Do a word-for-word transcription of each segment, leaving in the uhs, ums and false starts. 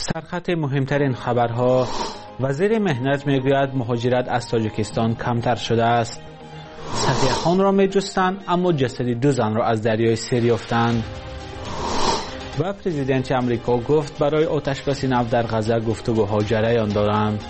سرخط مهمترین خبرها: وزیر مهنت میگوید مهاجرت از تاجیکستان کمتر شده است. صفیه خان را میجستند اما جسد دو زن را از دریای سیر یافتند. و پرزیدنت آمریکا گفت برای آتشبس نفت در غزه گفتگوها جریان دارند.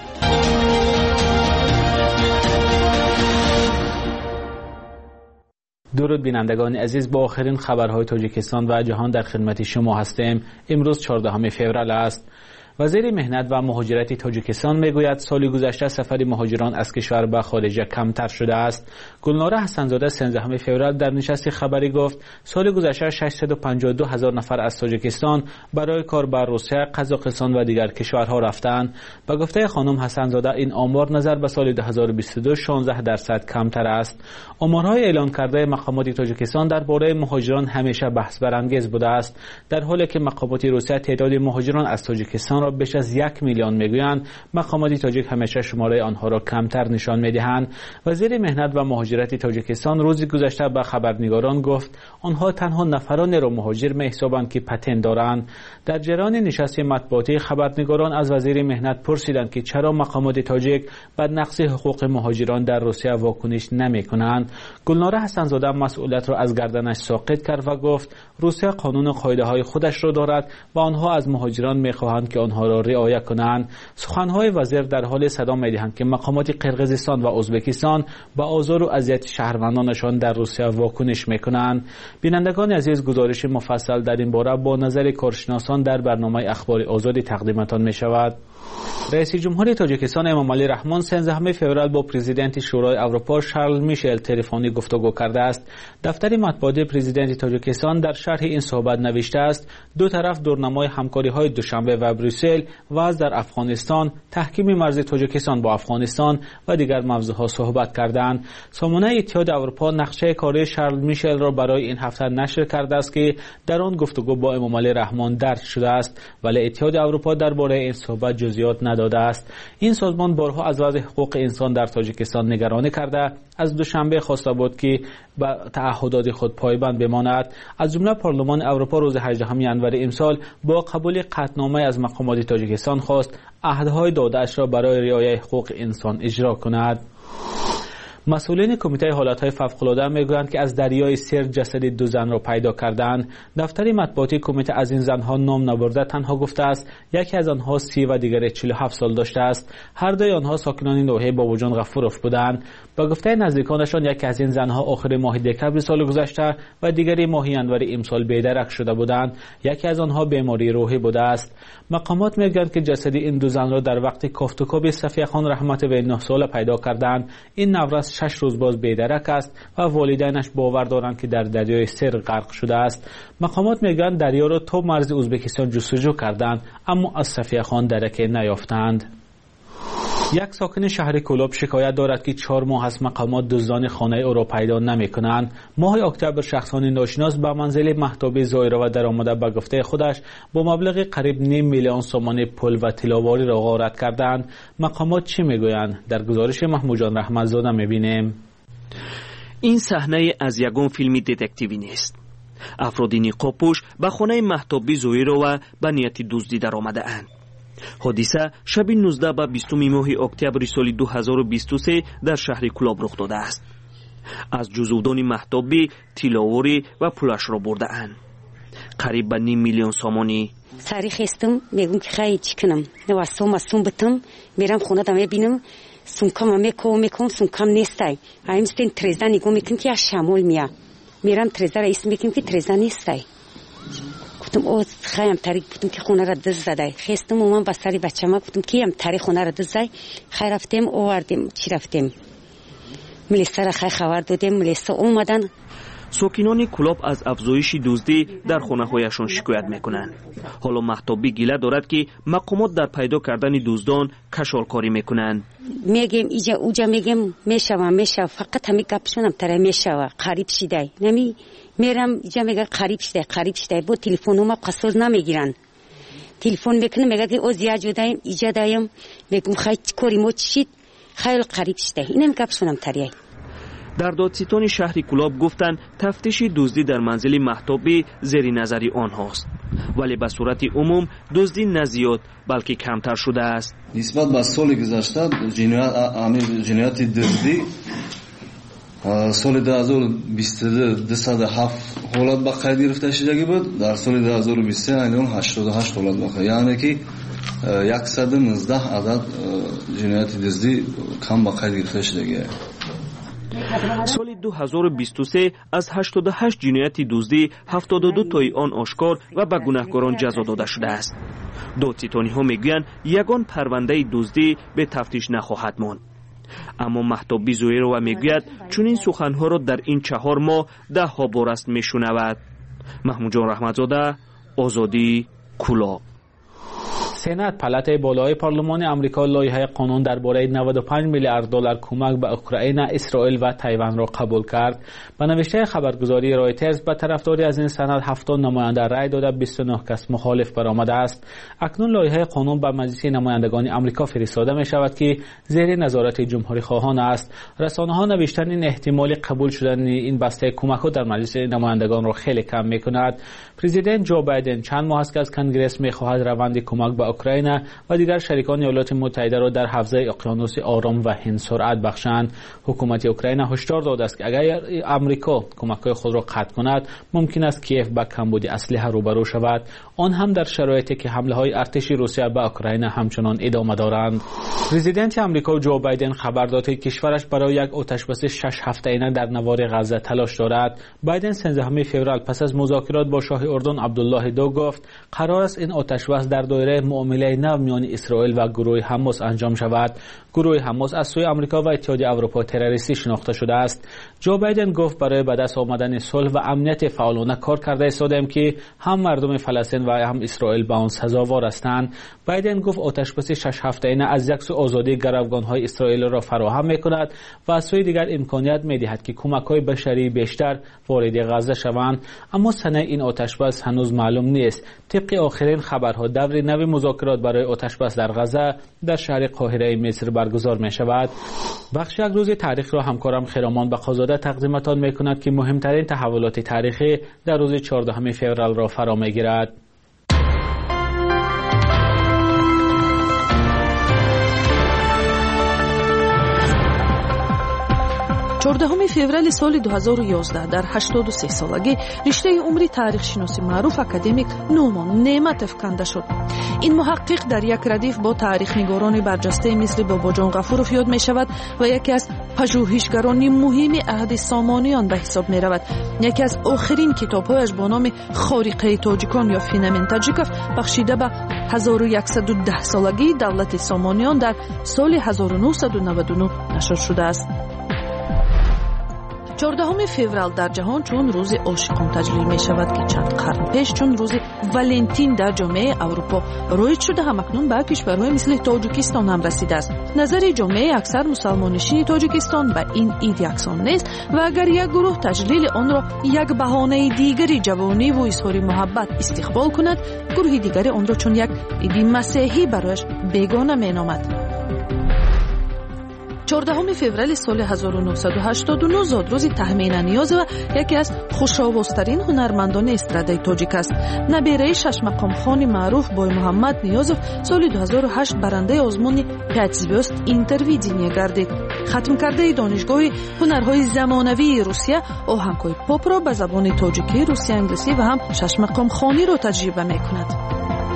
درود بینندگان عزیز، با آخرین خبرهای تاجیکستان و جهان در خدمت شما هستیم. امروز چهاردهم فوریه است. وزیر مهنت و مهاجرت تاجیکستان میگوید سال گذشته سفر مهاجران از کشور به خارج کمتر شده است. گلنار حسن‌زاده سیزدهم فوریه در نشست خبری گفت سال گذشته ششصد و پنجاه و دو هزار نفر از تاجیکستان برای کار به روسیه، قزاقستان و دیگر کشورها رفتند. به گفته خانم حسن‌زاده این آمار نظر به سال دو هزار و بیست و دو شانزده درصد کمتر است. آمارهای اعلان کرده مقامات تاجیکستان درباره مهاجران همیشه بحث برانگیز بوده است، در حالی که مقامات روسیه تعداد مهاجران از تاجیکستان را بیش از یک میلیون میگویند. مقامات تاجیک همیشه شماره آنها را کمتر نشان میدهند. وزیر مهنت و مهاجرت تاجیکستان روز گذشته به خبرنگاران گفت آنها تنها نفرانی را مهاجر میحسابند که پتنت دارند. در جریان نشست مطبوعاتی خبرنگاران از وزیر مهنت پرسیدند که چرا مقامات تاجیک بر نقض حقوق مهاجران در روسیه واکنش نمیکنند. گلنار حسن‌زاده مسئولیت را از گردنش ساقط کرد و گفت روسیه قانون و قاعده های خودش را دارد و آنها از مهاجران میخواهند که آنها را رعایت کنند. سخنهای وزیر در حال صدا میدهند که مقامات قرقیزستان و ازبکستان با آزار و اذیت شهروندانشان در روسیه واکنش میکنند. بینندگان عزیز، گزارش مفصل در این باره با نظر کارشناسان در برنامه اخبار آزادی تقدیمتان می شود. رئیس جمهور تاجیکستان امام علی رحمان سیزدهم فوریه با پرزیدنت شورای اروپا شارل میشل تلفنی گفتگو کرده است. دفتر مطبوعاتی پرزیدنت تاجیکستان در شرح این صحبت نوشته است دو طرف دورنمای همکاری‌های دوشنبه و بریسل و از در افغانستان، تحکیم مرز تاجیکستان با افغانستان و دیگر موضوعات صحبت کردند. سامانه اتحاد اروپا نقشه کاری شارل میشل را برای این هفته نشر کرده است که در آن گفتگو با امام علی رحمان درج شده است، ولی اتحاد اروپا درباره این صحبت جزئیات نداده است. این سازمان بارها از وضع حقوق انسان در تاجیکستان نگرانی کرده. از دوشنبه خواسته بود که به تعهدات خود پایبند بماند. از جمله پارلمان اروپا روز هجدهم ژانویه امسال با قبول قطعنامه از مقامات تاجیکستان خواست عهدهای داده‌اش را برای رعایت حقوق انسان اجرا کند. مسئولین کمیته حالتهای فوق‌العاده میگویند که از دریای سیر جسد دو زن را پیدا کردند. دفتر مطبوعاتی کمیته از این زنها نام نبرده، تنها گفته است یکی از آنها سی و دیگری چهل و هفت سال داشته است. هر دوی آنها ساکنان ناحیه بابوجان غفوروف بودند. با گفته نزدیکانشان یکی از این زنها آخر ماه دکمبر سال گذشته و دیگری ماه ژانویه امسال بی‌درک شده بودند. یکی از آنها بیماری روحی بوده است. مقامات میگویند که جسد این دو زن را در وقت کافتوکاب صفیه خان رحمت وی نه ساله پیدا کردند. این نورس شش روز باز بی‌درک است و والدینش باور دارند که در دریای سیر غرق شده است. مقامات میگویند دریا را تا مرز ازبکستان جستجو کردند اما از صفیه خان درکی نیافتند. یک ساکن شهر کولاب شکایت دارد که چهار ماه از مقامات دزدان خانه او را پیدا نمی کنند. ماه اکتبر شخصان ناشناس به منزل مهتاب زایره و در آمده به گفته خودش با مبلغ قریب نیم میلیون سومان پول و طلاواری را غارت کردند. مقامات چی میگویند؟ در گزارش محمود جان رحمتزاده میبینیم. این صحنه از یگان فیلم دتکتیوی نیست. افراد نقاب‌پوش به خانه مهتاب زایره و به نیت دزدی در آمده اند. حادثه شب نوزده به بیستم ماه اکتبر سال دو هزار و بیست و سه در شهر کولاب رخ داده است. از جزودان مهتابی طلاواری و پولش را برده اند. قریب به نیم میلیون سامانی. سری خستم میگم که خیلی چی کنم. نوستم مستم بتم میرم خونه دم ببینم سونکام میکو میکم سونکام نیستی. ایمستین ترزده نگاه میکنم که از شمال میاد. میرم ترزده را اسم میکنم که ترزده نیستی. گفتم او خیلی تاریک بودم که خونه را دز زده. خستم اومم با سری بچه‌م گفتم که ام تاریک خونه را دز زده. خیر رفتیم آوردیم چی رفتیم. ملیسا را خیلی خبر دادیم. ملیسا اومدن. ساکنان کولاب از افزایش دزدی در خانه‌هایشان شکایت میکنند. حالا مهتابی گله دارد که مقامات در پیدا کردن دزدان کشالکاری میکنند. میگم اینجا اوجا میگم میشوم میشوم فقط همین گپشونم تره میشوم قریب شده نمی میرم اینجا میگه قریب شده قریب شده با تلفنم قصد نمیگیرن. تلفن میکنم میگه که او زیاد جدایم اینجا دایم میگم خیلی کاری مو چید خیلی قریب شده اینم گپشونم تره. در دادستان شهر کلاب گفتند تفتیش دزدی در منزل مهتابی زیر نظر آنهاست، ولی به صورت عموم دزدی نه زیاد بلکه کمتر شده است. نسبت به سال گذشته جنایت دزدی سال دو هزار و بیست و دو دویست و هفت حالت به قید گرفته شدگی بود، در سال دو هزار و بیست و سه اینون هشتاد و هشت حالت به قید، یعنی که صد و نوزده عدد جنایت دزدی کم به قید گرفته شدگی. سال دو هزار و بیست و سه از هشتاد و هشت جنایت دزدی هفتاد و دو تای آن آشکار و به گناهکاران جزا داده شده است. دادستانی ها میگویند یگان پرونده دزدی به تفتیش نخواهد ماند. اما مهتابی زویرو میگوید چون این سخنها را در این چهار ماه ده ها بار است میشنود. محمود جان رحمتزاده، آزادی، کلاب. سنات پالاتای بالای پارلمان آمریکا لایحه قانون درباره نود و پنج میلیارد دلار کمک به اوکراین، اسرائیل و تایوان را قبول کرد. به نوشته خبرگزاری رایترز به طرفداری از این سند هفتاد نماینده رای داده، بیست و نه کس مخالف برآمده است. اکنون لایحه قانون به مجلس نمایندگان آمریکا فرستاده می شود که زیر نظارت جمهوری خواهان است. رسانه ها نوشتن این احتمال قبول شدن این بسته کمک ها در مجلس نمایندگان را خیلی کم می کند. پرزیدنت جو بایدن چند ماه است که از کنگره می خواهد روند کمک به اوکراین و دیگر شریکان ایالات متحده را در حوزه اقیانوس آرام و هند سرعت بخشند. حکومت اوکراین هشدار داده است که اگر آمریکا کمک‌های خود را قطع کند ممکن است کیف با کمبود اسلحه روبرو شود، آن هم در شرایطی که حمله‌های ارتشی روسیه به اوکراین همچنان ادامه دارند. پرزیدنت آمریکا جو بایدن خبر داد که کشورش برای یک آتش‌بس شش هفته‌ای در نوار غزه تلاش دارد. بایدن سیزدهم فوریه پس از مذاکرات با شاه اردن عبدالله دو گفت قرار است این آتش‌بس در دایره معامله نو میان اسرائیل و گروه حماس انجام شود. گروه حماس از سوی آمریکا و اتحادیه اروپا تروریستی شناخته شده است. جو بایدن گفت برای به دست آمدن صلح و امنیت فعالانه کار کرده ایستادیم که هم مردم فلسطین و هم اسرائیل به آن سزاوار هستند. بایدن گفت آتش‌بس شش هفته‌ای از یک سو آزادی گروگان‌های اسرائیل را فراهم می‌کند و از سوی دیگر امکانیت می‌دهد که کمک‌های بشری بیشتر وارد غزه شوند، اما سنه این آتش‌بس هنوز معلوم نیست. طبق آخرین خبرها دور نو مذاکرات برای آتش‌بس در غزه در شهر قاهره مصر برگزار می‌شود. بخش یک روز تاریخ را همکارم خرامان بقازاده تقدیمتان می‌کند که مهمترین تحولات تاریخی در روز چهاردهم فوریه را فرا می‌گیرد. چهاردهم فوریه سال دو هزار و یازده در هشتاد و سه سالگی رشته عمری تاریخ شناسی معروف اکادمیک نومان نعمتов کنده شد. این محقق در یک ردیف با تاریخ نگاران برجسته مثل باباجان غفورов یاد می شود و یکی از پژوهشگران مهم عهد سامانیان به حساب می رود. یکی از آخرین کتاب‌هایش با نام خارقه تاجیکان یا فینامن تاجیکов بخشیده به هزار و صد و ده سالگی دولت سامانیان در سال هزار و نهصد و نود و نه نشر شده است. چهاردهم فوریه در جهان چون روز عاشقان تجلیل می شود که چند قرن پیش چون روز ولنتین در جامعه اروپا رایج شده، هم اکنون به کشورهای مثل تاجیکستان هم رسیده است. نظر جامعه اکثر مسلمانشین تاجیکستان به این عید یکسان نیست و اگر یک گروه تجلیل آن را یک بهانه دیگری جوانی و اظهار محبت استقبال کند، گروه دیگری آن را چون یک عید مسیحی برایش بیگانه می نامد. چهاردهم فوریه سال هزار و نهصد و هشتاد و نه زاد روز تهمین نیاز و یکی از خوش‌آوازترین هنرمندان استرادای تاجیک است. نبیره شش مقام خان معروف بای محمد نیازов سال دو هزار و هشت برنده آزمون پنج звезд اینترویدینیا گردید. ختم کرده دانشگاه هنرهای زمانوی روسیه آهنگ‌های پاپ را به زبان تاجیکی، روسی، انگلیسی و هم شش مقام خانی را تجربه می‌کند.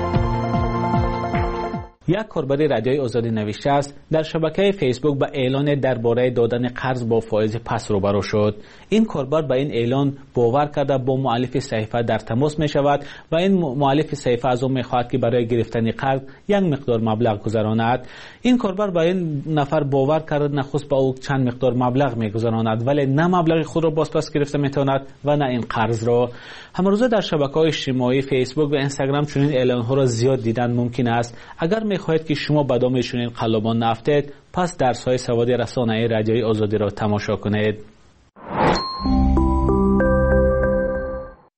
یک کاربر رادیوی آزادی نوشته است در شبکه فیسبوک به اعلان درباره دادن قرض با فایز پس روبرو شد. این کاربر به این اعلان باور کرده با مؤلف صحیفه در تماس می شود و این مؤلف صحیفه از او می خواهد که برای گرفتن قرض یک مقدار مبلغ گذراند. این کاربر به این نفر باور کرده نخست به او چند مقدار مبلغ می گذراند، ولی نه مبلغ خود را باز پس گرفته می تواند و نه این قرض را. همروزه در شبکه‌های اجتماعی فیسبوک و اینستاگرام چنین اعلان‌ها را زیاد دیدن ممکن است. اگر می‌خواهید که شما به دام چنین قلابان نفتید، پس درس‌های سواد رسانه‌ای رادیوی آزادی را تماشا کنید.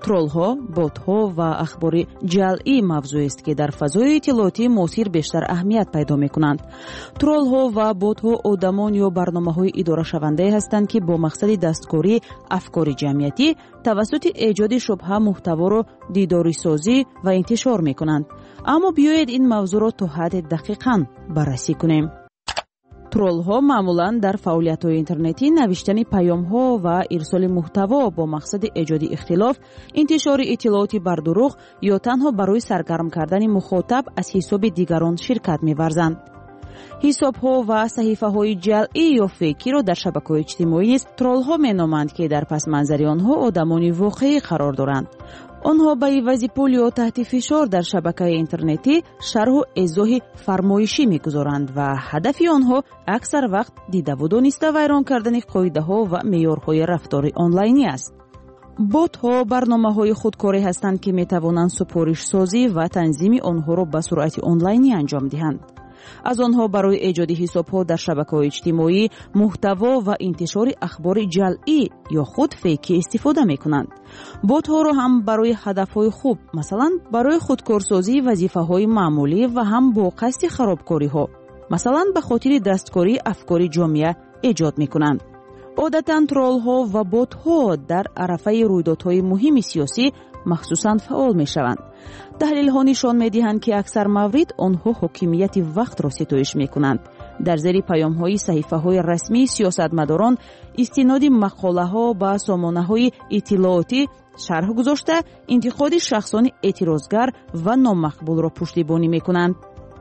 троллҳо, ботҳо ва ахбори ҷалъӣ мавзӯест, ки дар фазои иттилоотии муосир бештар аҳамият пайдо мекунанд. Троллҳо ва ботҳо одамон ё барномаҳои идорашавандае ҳастанд, ки бо мақсади дасткории афкори ҷамъиятӣ тавассути эҷоди шубҳа муҳтаворо дидорисозӣ ва интишор мекунанд. аммо биёед ин мавзӯъро то ҳадде дақиқан баррасӣ кунем. троллҳо маъмулан дар фаъолиятҳои интернетӣ навиштани паёмҳо ва ирсоли муҳтаво бо мақсади эҷоди ихтилоф, интишори иттилооти бар дурӯғ ё танҳо барои саргарм кардани мухотаб аз ҳисоби дигарон ширкат меварзанд. ҳисобҳо ва саҳифаҳои ҷалъӣ ё фейкиро дар шабакаҳои иҷтимоӣ низ троллҳо меноманд, ки дар пасманзари онҳо одамони воқеӣ қарор доранд. онҳо ба ивази пул ё таҳти фишор дар шабакаи интернетӣ шарҳу эзоҳи фармоишӣ мегузоранд ва ҳадафи онҳо аксар вақт дидаву дониста вайрон кардани қоидаҳо ва меъёрҳои рафтори онлайнӣ аст. ботҳо барномаҳои худкорӣ ҳастанд, ки метавонанд супоришсозӣ ва танзими онҳоро ба суръати онлайнӣ анҷом диҳанд. аз онҳо барои эҷоди ҳисобҳо дар шабакаҳои иҷтимоӣ, муҳтаво ва интишори ахбори ҷалъӣ ё худ фейкӣ истифода мекунанд. ботҳоро ҳам барои ҳадафҳои хуб, масалан барои худкорсозии вазифаҳои маъмулӣ ва ҳам бо қасди харобкориҳо, масалан ба хотири дасткории афкори ҷомеа эҷод мекунанд. одатан троллҳо ва ботҳо дар арафаи рӯйдодҳои муҳими сиёсӣ махсусан фаъол мешаванд. таҳлилҳо нишон медиҳанд, ки аксар маврид онҳо ҳокимияти вақтро ситоиш мекунанд. дар зери паёмҳои саҳифаҳои расмии сиёсатмадорон истиноди мақолаҳо ба сомонаҳои иттилоотӣ шарҳ гузошта интиқоди шахсони эътирозгар ва номақбулро пуштибонӣ мекунанд.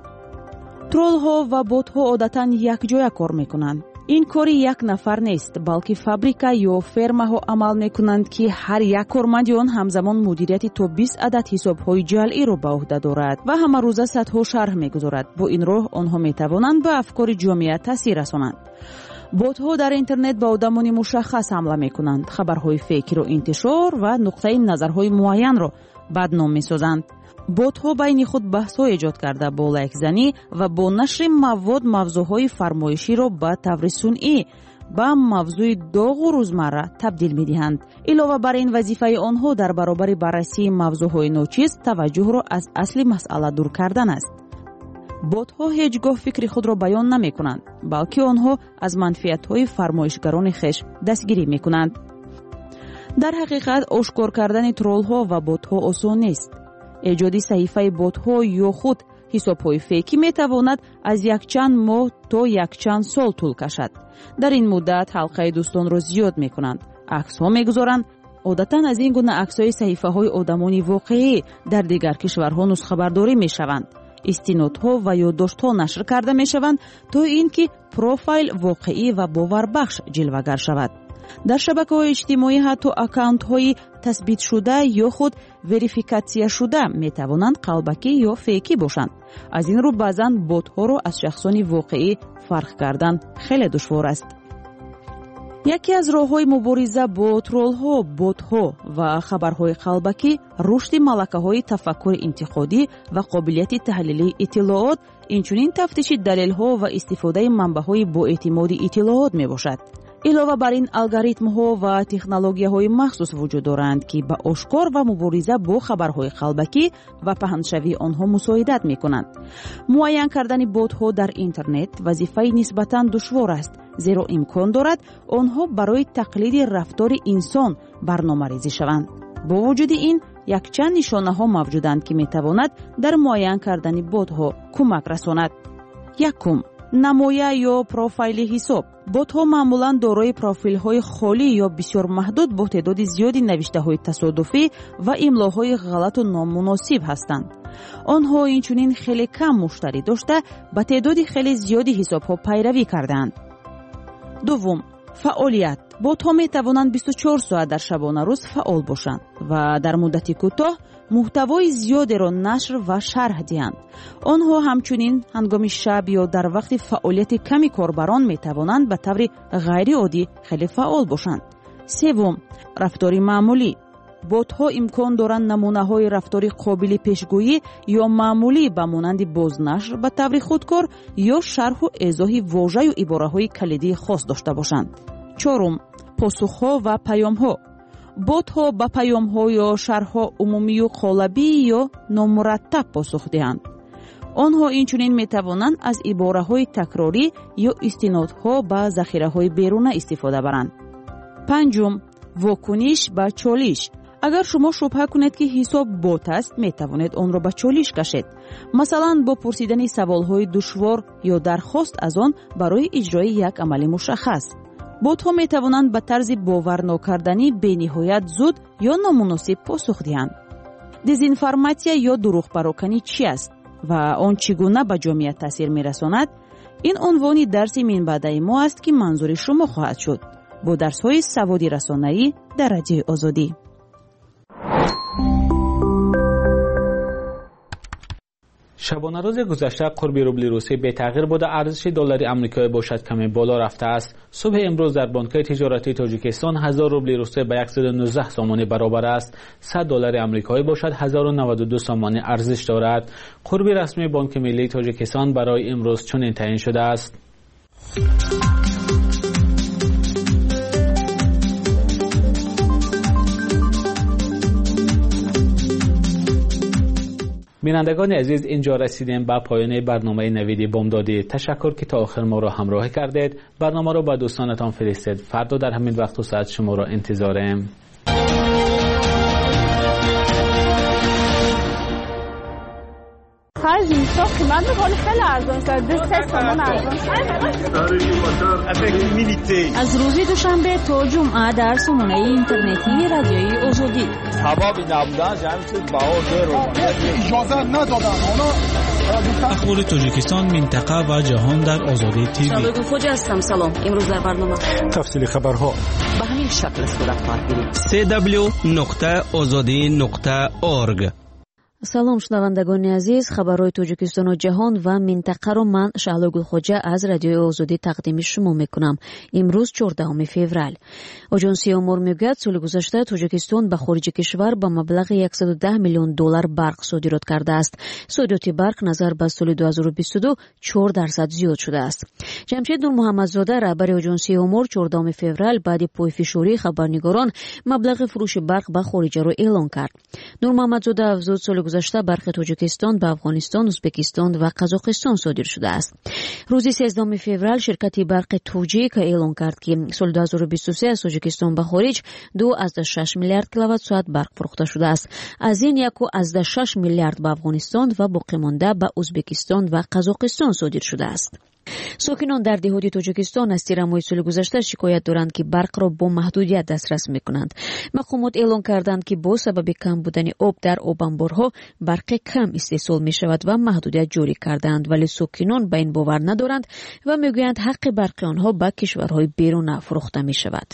троллҳо ва ботҳо одатан якҷоя кор мекунанд. ин кори як нафар нест, балки фабрика ё фермаҳо амал мекунанд, ки ҳар як корманди он ҳамзамон мудирияти то бист адад ҳисобҳои ҷалъиро ба уҳда дорад ва ҳамарӯза садҳо шарҳ мегузорад. бо ин роҳ онҳо метавонанд ба афкори ҷомеа таъсир расонанд. ботҳо дар интернет ба одамони мушаххас ҳамла мекунанд, хабарҳои фейкиро интишор ва нуқтаи назарҳои муайянро бадном месозанд. ботҳо байни худ баҳсҳо эҷод карда бо лайкзанӣ ва бо нашри мавод мавзӯъҳои фармоиширо ба таври сунъӣ ба мавзӯи доғу рӯзмарра табдил медиҳанд. илова бар ин вазифаи онҳо дар баробари баррасии мавзӯъҳои ночиз таваҷҷӯҳро аз асли масъала дур кардан аст. ботҳо ҳеҷ гоҳ фикри худро баён намекунанд, балки онҳо аз манфиатҳои фармоишгарони хеш дастгирӣ мекунанд. дар ҳақиқат ошкор кардани троллҳо ва ботҳо осон нест. эҷоди саҳифаи ботҳо ё худ ҳисобҳои фейкӣ метавонад аз якчанд моҳ то якчанд сол тӯл кашад. дар ин муддат ҳалқаи дӯстонро зиёд мекунанд, аксҳо мегузоранд. одатан аз ин гуна аксҳои саҳифаҳои одамони воқеӣ дар дигар кишварҳо нусхабардорӣ мешаванд. истинодҳо ва ёддоштҳо нашр карда мешаванд, то ин ки профайл воқеӣ ва боварбахш ҷилвагар шавад. дар шабакаҳои иҷтимоӣ ҳатто аккаунтҳои tasbitшуда ё худ верификатсияшуда метавонанд қалбакӣ ё фейкӣ бошанд. аз ин рӯ баъзан ботҳоро аз шахсони воқеӣ фарқ кардан хеле душвор аст. яке аз роҳҳои мубориза бо троллҳо, ботҳо ва хабарҳои қалбакӣ рушди малакаҳои тафаккури интиқодӣ ва қобилияти таҳлилии иттилоот, инчунин тафтиши далелҳо ва истифодаи манбаъҳои боэътимоди иттилоот мебошад. илова бар ин алгоритмҳо ва технологияҳои махсус вуҷуд доранд, ки ба ошкор ва мубориза бо хабарҳои қалбакӣ ва паҳншавии онҳо мусоидат мекунанд. муайян кардани ботҳо дар интернет вазифаи нисбатан душвор аст, зеро имкон дорад онҳо барои тақлиди рафтори инсон барномарезӣ шаванд. бо вуҷуди ин якчанд нишонаҳо мавҷуданд, ки метавонад дар муайян кардани ботҳо кӯмак расонад. якум намоя ё профайли ҳисоб. ботҳо маъмулан дорои профилҳои холӣ ё бисёр маҳдуд бо теъдоди зиёди навиштаҳои тасодуфӣ ва имлоҳои ғалату номуносиб ҳастанд. онҳо инчунин хеле кам муштарӣ дошта ба теъдоди хеле зиёди ҳисобҳо пайравӣ кардаанд. дуввум фаъолият. ботҳо метавонанд бисту чор соат дар шабона рӯз фаъол бошанд ва дар муддати кӯтоҳ муҳтавои зиёдеро нашр ва шарҳ диҳанд. онҳо ҳамчунин ҳангоми шаб ё дар вақти фаъолияти ками корбарон метавонанд ба таври ғайриоддӣ хеле фаъол бошанд. севум рафтори маъмулӣ. ботҳо имкон доранд намунаҳои рафтори қобили пешгӯӣ ё маъмулӣ ба монанди бознашр ба таври худкор ё шарҳу эзоҳи вожаю ибораҳои калидии хос дошта бошанд. чорум посухҳо ва паёмҳо. ботҳо ба паёмҳо ё шарҳҳо умумию қолабӣ ё номураттаб посух диҳанд. онҳо инчунин метавонанд аз ибораҳои такрорӣ ё истинодҳо ба захираҳои беруна истифода баранд. панҷум, вокуниш ба чолиш. агар шумо шубҳа кунед ки ҳисоб бот аст, метавонед онро ба чолиш кашед. масалан, бо пурсидани саволҳои душвор ё дархост аз он барои иҷрои як амали мушаххас. ботҳо метавонанд ба тарзи боварнокарданӣ бениҳоят зуд ё номуносиб посух диҳанд. дезинформатсия ё дурӯғпароканӣ чӣ аст ва он чӣ гуна ба ҷомеа таъсир мерасонад? ин унвони дарси минбаъдаи мо аст ки манзури шумо хоҳад шуд бо дарсҳои саводи расонаӣ дар радиои озодӣ. شبانه روز گذشته قرب روبل روسی به تغییر بوده ارزش دلار آمریکایی باشد کمی بالا رفته است. صبح امروز در بانک‌های تجارتی تاجیکستان هزار روبل روسی به صد و نوزده سامانه برابر است. صد دلار آمریکایی باشد هزار و نود و دو سامانه ارزش دارد. قرب رسمی بانک ملی تاجیکستان برای امروز چنین تعیین شده است. بینندگان عزیز، اینجا رسیدیم به پایان برنامه نوید بامدادی. تشکر که تا آخر ما را همراهی کردید. برنامه را به دوستانتان فرستید. فردا در همین وقت و ساعت شما را انتظاریم. خرج میشه قیمت رو خیلی ارزان کرد. سه سامان ارزان از روز دوشنبه تا جمعه در سامانه اینترنتی رادیوی آزادی. سبب نبودن جمع شد بها اجازه ندادن. اخبار تاجیکستان، منطقه و جهان در آزادی تیوی. شالوگو خوجا هستم. سلام. امروز در برنامه تفصیل خبرها به همین شکل صورت خواهد گرفت. سی دبلیو نقطه آزادی نقطه орг. салом шунавандагони азиз, хабарҳои тоҷикистону ҷаҳон ва минтақаро ман Шаҳло Гулхоҷа аз радиои Озодӣ тақдими шумо мекунам. имрӯз чордаҳуми феврал. Аҷонсияи Омор мегӯяд, соли гузашта Тоҷикистон ба хориҷи кишвар ба маблағи яксаду даҳ миллион доллар барқ содирот кардааст. содироти барқ назар ба соли ду ҳазору бисту ду чор дарсад зиёд шудааст. ҷамшед Нурмуҳаммадзода, раҳбари Аҷонсияи Омор, чордаҳуми феврал баъди пойфишории хабарнигорон маблағи фурӯши барқ ба хориҷаро эълон кард. Нурмуҳаммадзода афзуд, соли гузашта барқи Тоҷикистон ба Афғонистон, Узбекистон ва Қазоқистон содир шудааст. рӯзи сездаҳуми феврал ширкати барқи Тоҷика эълон кард, ки соли ду ҳазору бисту се аз Тоҷикистон ба хориҷ ду азда шаш миллиард киловаттсоат барқ фурӯхта шудааст. аз ин яку азда шаш миллиард ба Афғонистон ва боқимонда ба Узбекистон ва Қазоқистон содир шудааст. сокинон дар деҳоти Тоҷикистон аз тирамоҳи соли гузашта шикоят доранд, ки барқро бо маҳдудият дастрас мекунанд. мақомот эълон карданд, ки бо сабаби кам будани об дар обанборҳо барқи кам истеҳсол мешавад ва маҳдудият ҷорӣ кардаанд, вале сокинон ба ин бовар надоранд ва мегӯянд ҳаққи барқи онҳо ба кишварҳои беруна фурӯхта мешавад.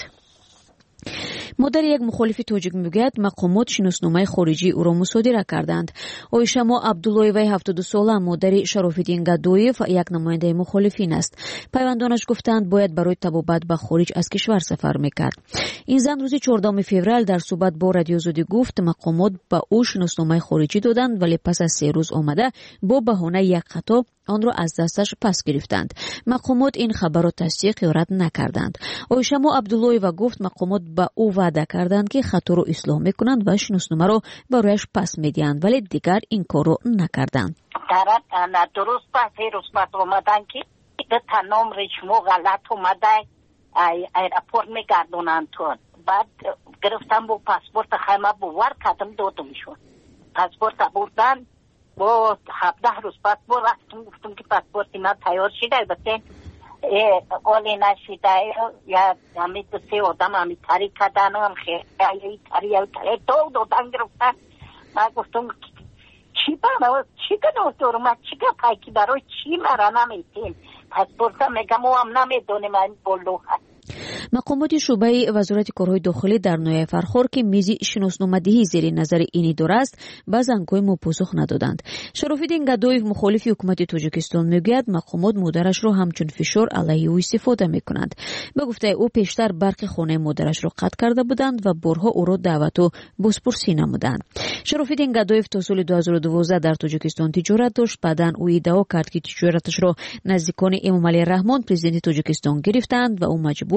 модари як мухолифи тоҷик мегӯяд, мақомот шиносномаи хориҷии ӯро мусодира карданд. оишамо абдуллоеваи ҳафтоду сола, модари Шарофиддин Гадоев, як намояндаи мухолифин аст. пайвандонаш гуфтанд, бояд барои табобат ба хориҷ аз кишвар сафар мекард. ин зан рӯзи чордаҳуми феврал дар суҳбат бо Радиои Озодӣ гуфт, мақомот ба ӯ шиносномаи хориҷӣ доданд, вале пас аз се рӯз омада бо баҳонаи як хато онро аз дасташ пас гирифтанд. мақомот ин хабарро тасдиқ ё рад накарданд. оишамо Абдуллоева гуфт, мақомот ба ӯ ваъда карданд, ки хаторо ислоҳ мекунанд ва шиносномаро барояш пас медиҳанд, вале дигар ин корро накарданд. درست پس روز بعد اومدن که تا نمره شما غلط اومده ایرپورت میگردونن تو. بعد گرفتم با پاسپورت خیمه بوار کردم دادمشون. پاسپورت بردن با هفده روز بعد با رفتم گفتم که پاسپورت من تیار شده بسید اولی نشده یا همی دو سه آدم همی تاری کردن و هم خیلی تاری تاری دو دادن گرفتن. من گفتم چی برای چی کنه دور ما چی که پایکی برای چی مرا نمیتین پاسپورت میگم و هم نمیدونه من بلو هست. мақомоти шӯъбаи вазорати корҳои дохилӣ дар ноҳияи Фархор, ки мизи шиносномадиҳӣ зери назари ини дора аст, ба зангҳои мо посух надоданд. Шарофиддин Гадоев, мухолифи ҳукумати Тоҷикистон, мегӯяд, мақомот модарашро ҳамчун фишор алайҳи ӯ истифода мекунанд. ба гуфтаи ӯ, пештар барқи хонаи модарашро қатъ карда буданд ва борҳо ӯро даъвату бозпурсӣ намуданд. Шарофиддин Гадоев то соли ду ҳазору дувоздаҳ дар Тоҷикистон тиҷорат дошт. баъдан ӯ иддао кард, ки тиҷораташро наздикони Эмомалӣ Раҳмон, президенти Тоҷикистон, гирифтанд ва ӯ маҷбур ба фирок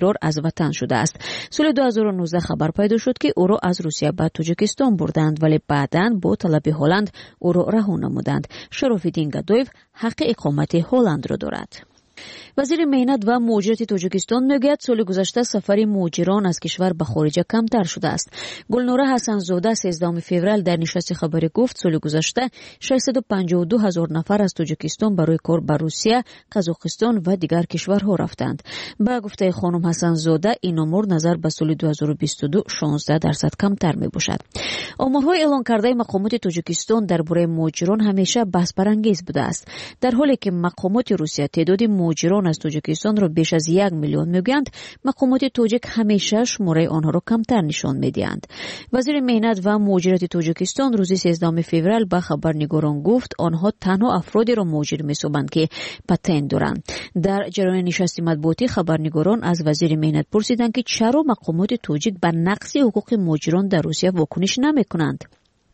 ترور از وطن شده است. سال دو هزار و نوزده خبر پیدا شد که او را از روسیه به تاجیکستان بردند، ولی بعداً با طلب هلند او را رها نمودند. شراف‌الدین گدویف حق اقامت هلند را دارد. وزیر مهنت و مهاجرت تاجیکستان میگوید سال گذشته سفر مهاجران از کشور به خارج کمتر شده است. گلنوره حسن‌زاده سیزدهم فوریه در نشست خبری گفت سال گذشته ششصد و پنجاه و دو هزار نفر از تاجیکستان برای کار به روسیه، قزاقستان و دیگر کشورها رفتند. با گفته خانم حسن‌زاده این آمار نظر به سال دو هزار و بیست و دو شانزده درصد کمتر میباشد. آمارهای اعلان کرده مقامات تاجیکستان درباره مهاجران همیشه بحث برانگیز بوده است، در حالی که مقامات روسیه تعداد مهاجران از تاجیکستان را بیش از یک میلیون میگویند، مقامات تاجیک همیشه شماره آنها را کمتر نشان میدهند. وزیر مهنت و مهاجرت تاجیکستان روز سیزدهم فوریه به خبرنگاران گفت آنها تنها افرادی را مهاجر می‌سازند که پتنت دارند. در جریان نشست مطبوعاتی خبرنگاران از وزیر مهنت پرسیدند که چرا مقامات تاجیک به نقض حقوق مهاجران در روسیه واکنش نمی‌کنند.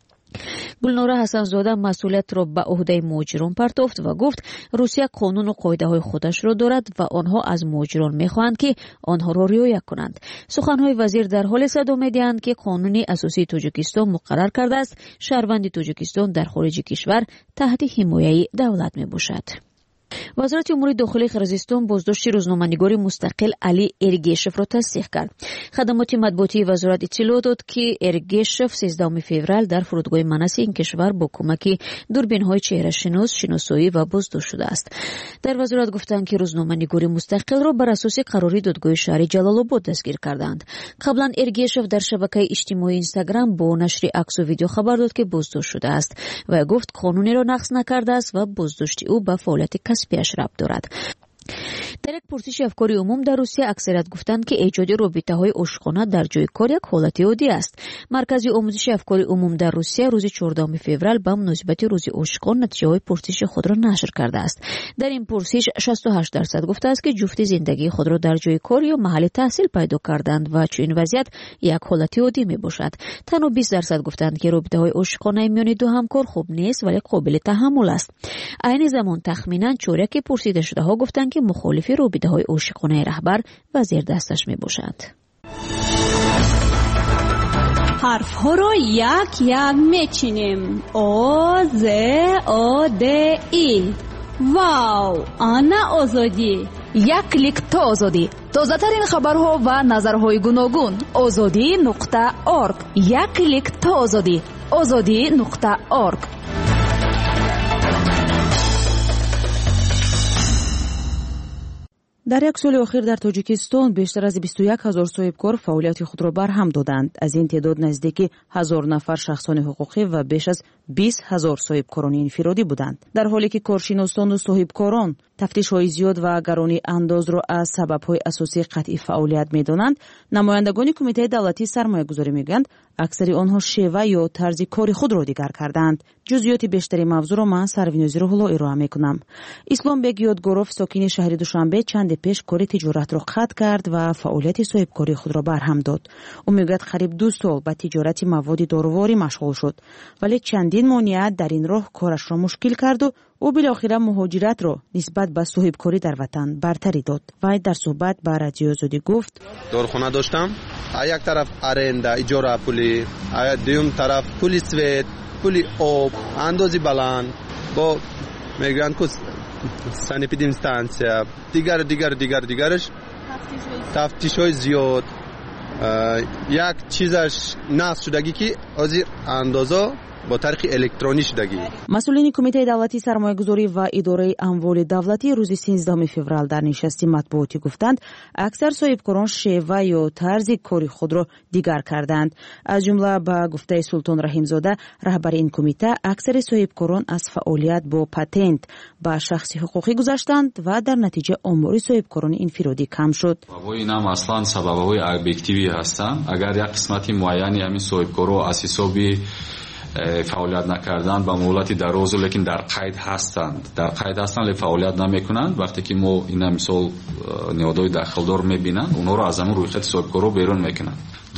گلنوره حسن‌زاده مسئولیت را به عهده مهاجران پرتافت و گفت روسیه قانون و قاعده‌های خودش را دارد و آنها از مهاجران می‌خواهند که آنها را رعایت کنند. سخن‌های وزیر در حال صدا می‌دهند که قانون اساسی تاجیکستان مقرر کرده است شهروند تاجیکستان در خارج کشور تحت حمایت دولت میباشد. وزارت امور داخلی قرقیزستان بازداشت روزنامه‌نگار مستقل علی ارگیشف را تصدیق کرد. خدمات مطبوعاتی وزارت اطلاع داد که ارگیشف سیزدهم فوریه در فرودگاه مناس این کشور با کمک دوربین‌های چهره شناس شناسایی و بازداشت شده است. در وزارت گفتند که روزنامه‌نگار مستقل را بر اساس قراری دادگاه شهر جلال آباد دستگیر کردند. قبلا ارگیشف در شبکه اجتماعی اینستاگرام با نشر عکس و ویدیو خبر داد که بازداشت شده است و گفت قانونی را نقض نکرده است و بازداشت او به فعالیت کسبیش ربط دارد. در یک پرسش افکار عموم در روسیه اکثریت گفتند که ایجاد رابطه‌های عاشقانه در جای کار یک حالت عادی است. مرکز آموزش افکار عموم در روسیه روز چهاردهم فوریه به مناسبت روز عاشقان نتیجه‌های پرسش خود را نشر کرده است. در این پرسش شصت و هشت درصد گفته است که جفت زندگی خود را در جای کار یا محل تحصیل پیدا کردند و چنین وضعیت یک حالت عادی میباشد. تنها بیست درصد گفتند که رابطه‌های عاشقانه میان دو همکار خوب نیست ولی قابل تحمل است. عین زمان تخمیناً چهارک پرسیده شده‌ها گفتند که مخالف رابطه‌های عاشقانه رهبر و زیر دستش میباشد. حرف‌ها رو یک یک میچینیم. او ز او د ای. واو، آنا آزادی. یک کلیک تا آزادی. تازه‌ترین خبرها و نظرهای گوناگون. آزادی نقطه اورگ. یک کلیک تا آزادی. آزادی نقطه اورگ. در یک سال اخیر در تاجیکستان بیشتر از بیست و یک هزار صاحبکار فعالیت خود را برهم دادند. از این تعداد نزدیک هزار نفر شخصان حقوقی و بیش از بیست هزار صاحبکاران انفرادی بودند. در حالی که کارشناسان و صاحبکاران تفتیش‌های زیاد و گرانی انداز را از سبب‌های اساسی قطعی فعالیت می‌دانند، نمایندگان کمیته دولتی سرمایه‌گذاری می‌گویند اکثر آنها شیوه یا طرز کار خود را دیگر کردند. جزئیات بیشتری موضوع را من سروینوزی روح‌الله ارائه می‌کنم. اسلام بیگ یادگوروف ساکن شهر دوشنبه چند پیش کار تجارت را قطع کرد و فعالیت صاحبکاری خود را برهم داد. او می‌گوید قریب دو سال به تجارت مواد دارویی مشغول شد، ولی چندین مانع در این راه کارش را مشکل کرد و او بالاخره مهاجرت را نسبت به صاحبکاری در وطن برتری داد. و در صحبت با رادیو آزادی گفت: داروخانه داشتم، یک طرف ارنده اجاره پولی، دوم طرف پولی سویت، پولی آب، اندازی بلند با میگن که سانیپید اینستانسیا دیگر دیگر دیگر دیگرش تفتیش‌های زیاد. یک چیزش نقص شدگی که از اندازه با طریق الکترونی شدگی. مسئولین کمیته دولتی سرمایه‌گذاری و اداره اموال دولتی روز سیزدهم فوریه در نشست مطبوعاتی گفتند اکثر صاحبکاران شیوه یا طرز کاری خود را دیگر کردند. از جمله با گفته سلطان رحیمزاده رهبر این کمیته اکثر صاحبکاران از فعالیت با پتنت به شخصی حقوقی گذشتند و در نتیجه آمار صاحبکاران انفرادی کم شد. و اینم اصلا سبب‌های ابجکتیوی هستند. اگر یک قسمتی معینی همین صاحبکارا از حسابی فعالیت نکردن با مهلت دراز لیکن در قید هستند در قید هستند ولی فعالیت نمیکنند، وقتی که ما اینا مثال نهادهای داخلدار میبینند اونها رو از همون رویخط صاحبکارا بیرون میکنند.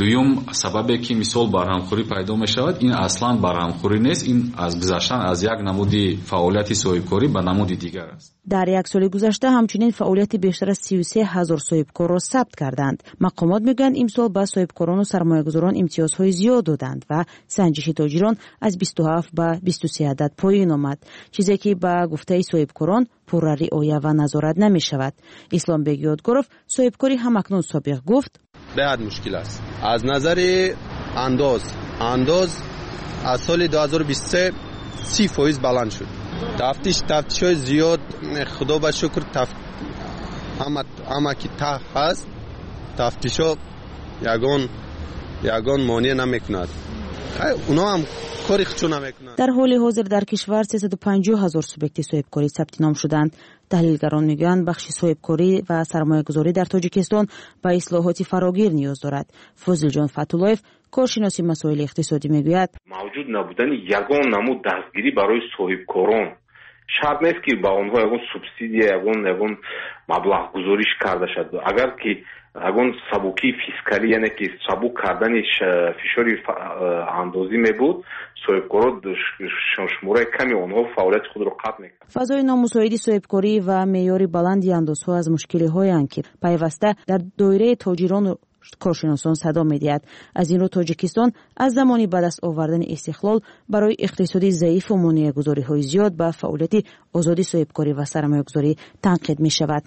дуюм сабабе ки мисол барҳамхӯрӣ пайдо мешавад, ин аслан барҳамхӯрӣ нест, ин аз гузаштан аз як намуди фаъолияти соҳибкорӣ ба намуди дигар аст. дар як соли гузашта ҳамчунин фаъолияти бештар аз си ю се ҳазор соҳибкорро сабт карданд. мақомот мегӯянд имсол ба соҳибкорону сармоягузорон имтиёзҳои зиёд доданд ва санҷиши тоҷирон аз бисту ҳафт ба бисту се адад поин омад, чизе ки ба гуфтаи соҳибкорон пурра риоя ва назорат намешавад. исломбек ёдгоров, соҳибкори ҳамакнун собиқ гуфт: беҳад мушкил аст. аз назари андоз андоз аз соли ду ҳазору бисту се си фоиз баланд шуд. тафтиш тафтишҳои зиёд, худо ба шукр, ҳама ки таҳ ҳаст, тафтишҳо ягон ягон монеъ намекунад. уно ҳам кори худшо намекунад. дар ҳоли ҳозир дар кишвар сесаду панҷоҳ ҳазор субъекти соҳибкорӣ сабти ном шуданд. таҳлилгарон мегӯянд бахши соҳибкорӣ ва сармоягузорӣ дар тоҷикистон ба ислоҳоти фарогир ниёз дорад. фозилҷон фатуллоев, коршиноси масоили иқтисодӣ, мегӯяд: мавҷуд набудани ягон намуд дастгирӣ барои соҳибкорон, шарт нест ки ба онҳо ягон субсидия ягон ягон маблағ гузориш карда шад. агар ки ягон сабукии фискалӣ, яъне ки сабук кардани фишори андозӣ мебуд, соҳибкорон шумораи ками онҳо фаъолияти худро қатъ мекард. фазои номусоиди соҳибкорӣ ва меъёри баланди андозҳо аз мушкилиҳоянд ки пайваста дар доираи тоҷирону коршиносон садо медиҳад. аз ин рӯ тоҷикистон аз замони ба даст овардани истиқлол барои иқтисоди заифу монеагузориҳои зиёд ба фаъолияти озоди соҳибкорӣ ва сармоягузорӣ танқид мешавад.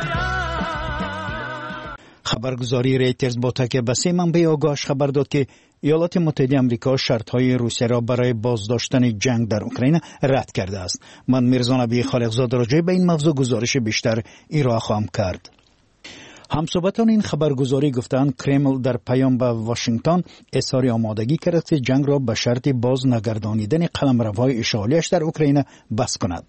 خبرگزاری ریترز با تکیه به سه منبع آگاهش خبر داد که ایالات متحده آمریکا شرط‌های روسیه را برای بازداشتن جنگ در اوکراین رد کرده است. من میرزا نبی خالقزاده راجع به این موضوع گزارش بیشتر ارائه خواهم کرد. همصحبتان این خبرگزاری گفتند کرمل در پیام به واشنگتن اظهار آمادگی کرد که جنگ را به شرط باز نگردانیدن قلمروهای اشغالیش در اوکراین بس کند.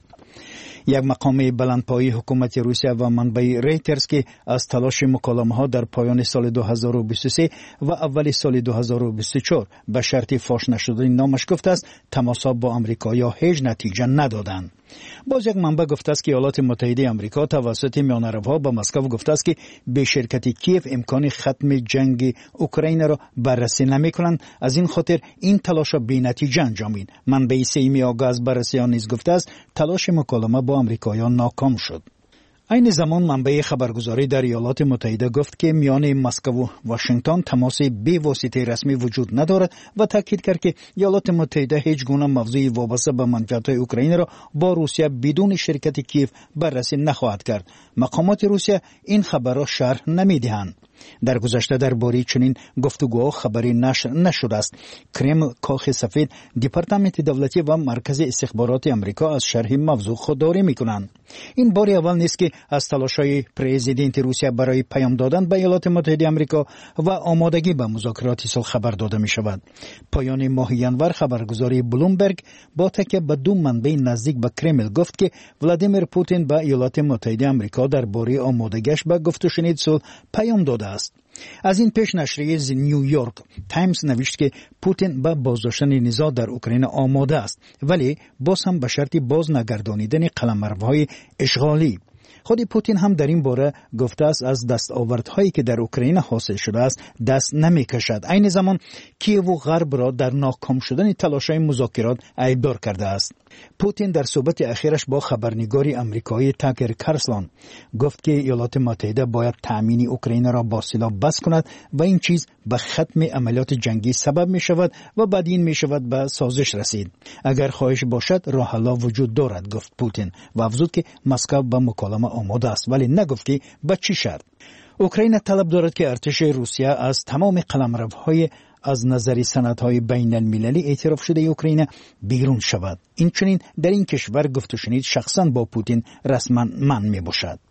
یک مقام بلندپایه حکومت روسیه و منبع ریترز که از تلاش مکالمه ها در پایان سال دو هزار و بیست و سه و اول سال دو هزار و بیست و چهار به شرط فاش نشدن نامش گفته است تماسها با آمریکایی‌ها هیچ نتیجه ندادند. باز یک منبع گفته است که ایالات متحده آمریکا توسط میانروها به مسکو گفته است که به شرکت کیف امکان ختم جنگ اوکراین را بررسی نمی‌کنند، از این خاطر این تلاش بی‌نتیجه انجامید. منبع سیمی آگاه از بررسیان نیز گفته است تلاش مکالمه با آمریکاییان ناکام شد. این زمان منبع خبرگزاری در ایالات متحده گفت که میان مسکو و واشنگتن تماس بی واسطه رسمی وجود ندارد و تاکید کرد که ایالات متحده هیچ گونه موضوع وابسته به منفعت‌های اوکراین را با روسیه بدون شرکت کیف بررسی نخواهد کرد. مقامات روسیه این خبر را شرح نمی‌دهند. در گذشته درباره چنین گفتگوها خبری نشر نشده است. کرمل کاخ سفید، دپارتمنت دولتی و مرکز استخبارات آمریکا از شرح موضوع خودداری می‌کنند. این بار اول نیست که از تلاش‌های پرزیدنت روسیه برای پیام دادن به ایالات متحده آمریکا و آمادگی به مذاکرات صلح خبر داده می‌شود. پایان ماه ژانویه خبرگزاری بلومبرگ با تکیه به دو منبع نزدیک به کرمل گفت که ولادیمیر پوتین به ایالات متحده آمریکا درباره آمادگیش به گفت و شنید صلح پیام داده است. از این پیش نشریه نیویورک تایمز نوشت که پوتین به بازداشتن نزاع در اوکراین آماده است، ولی باز هم به شرط باز نگردانیدن قلمروهای اشغالی. خود پوتین هم در این باره گفته است از دستاوردهایی که در اوکراین حاصل شده است دست نمی کشد. این زمان کیو و غرب را در ناکام شدن تلاش‌های مذاکرات ایبدار کرده است. پوتین در صحبت اخیرش با خبرنگاری آمریکایی تاکر کارلسون گفت که ایالات متحده باید تأمین اوکراین را با سلاح بس کند و این چیز به ختم عملیات جنگی سبب می شود و بعد این می شود به سازش رسید. اگر خواهش باشد راه حل وجود دارد، گفت پوتین و افزود که مسکو به مکالمه آماده است، ولی نگفت که به چه شرط. اوکراین طلب دارد که ارتش روسیه از تمام قلمروهای از نظر سندهای بین المللی اعتراف شده اوکراین بیرون شود. این چنین در این کشور گفت و شنید شخصا با پوتین رسما من می باشد.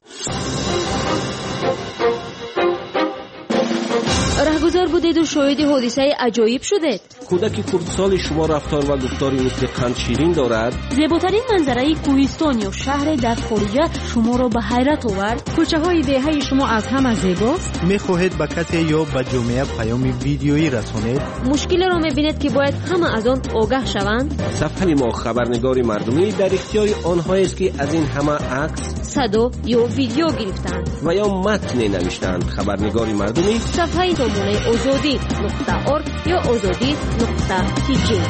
رهگذر بودید و شاهد حادثه عجایب شدید. کودک کردسال شما رفتار و گفتاری مثل قند شیرین دارد. زیباترین منظره کوهستان یا شهر در خارج شما را به حیرت آورد. کوچه های دهه شما از همه زیباست. میخواهید به کسی یا به جامعه پیام ویدیویی رسانید؟ مشکل را میبینید که باید همه از آن آگاه شوند. صفحه ما خبرنگاری مردمی در اختیار آنهایی است که از این همه عکس، صدا یا ویدیو گرفتند و یا متن نوشتند. خبرنگاری مردمی صفحه تومونه آزادی نقطه ارگ یا آزادی نقطه تی جی.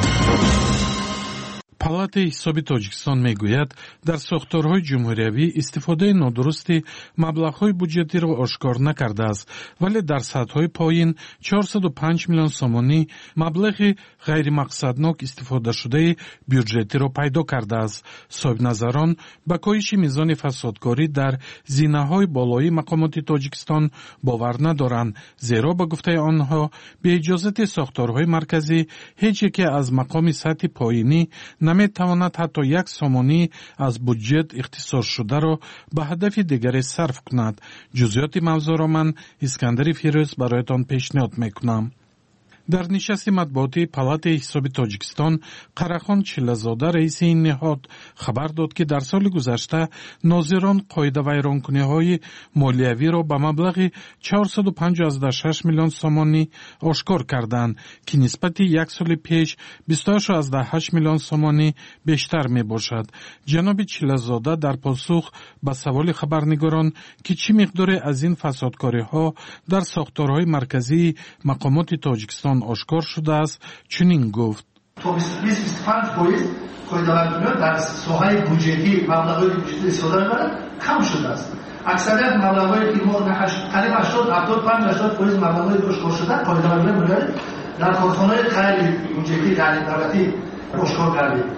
پالات حسابی تاجیکستان میگوید در ساختارهای جمهوریوی استفاده نادرستی مبلغ‌های بودجتی را آشکار نکرده است، ولی در سطح‌های پایین چهارصد و پنج میلیون سومانی مبلغ غیر مقصدناک استفاده شده بودجتی را پیدا کرده است. صاحب نظران به کاهش میزان فسادکاری در زینه‌های بالایی مقامات تاجیکستان باور ندارند، زیرا به گفته آنها به اجازه ساختارهای مرکزی هیچ یک از مقام سطح پایینی نمیتواند حتی یک سومانی از بودجت اختصاص شده را به هدف دیگری صرف کند. جزئیات موضوع را من اسکندر فیروز برایتان پیشنهاد میکنم. در نشست مطبوعاتی پالات حسابی تاجیکستان قراخان چله‌زاده رئیس این نهاد خبر داد که در سال گذشته ناظران قاعده ویرانکنی‌های مالیوی را به مبلغ چهارصد و پنجاه و شش میلیون سومانی آشکار کردند که نسبت یک سال پیش بیست و هشت و هشت میلیون سومانی بیشتر می باشد. جناب چله‌زاده در پاسخ به سوال خبرنگاران که چه مقدار از این فسادکاری‌ها در ساختارهای مرکزی مقامات تاجیکستان آشکار شده است چنین گفت: تا بیست تا بیست و پنج درصد قاعده‌ویرانکنی در ساحه بودجتی مبلغ‌های بودجتی استفاده می‌کنند کم شده است. اکثریت مبلغ‌هایی که ما قریب هشتاد هفتاد و پنج هشتاد درصد مبلغ‌های آشکار شده قاعده‌ویرانکنی در کارخانه‌های غیر بودجتی غیر دولتی آشکار کردیم.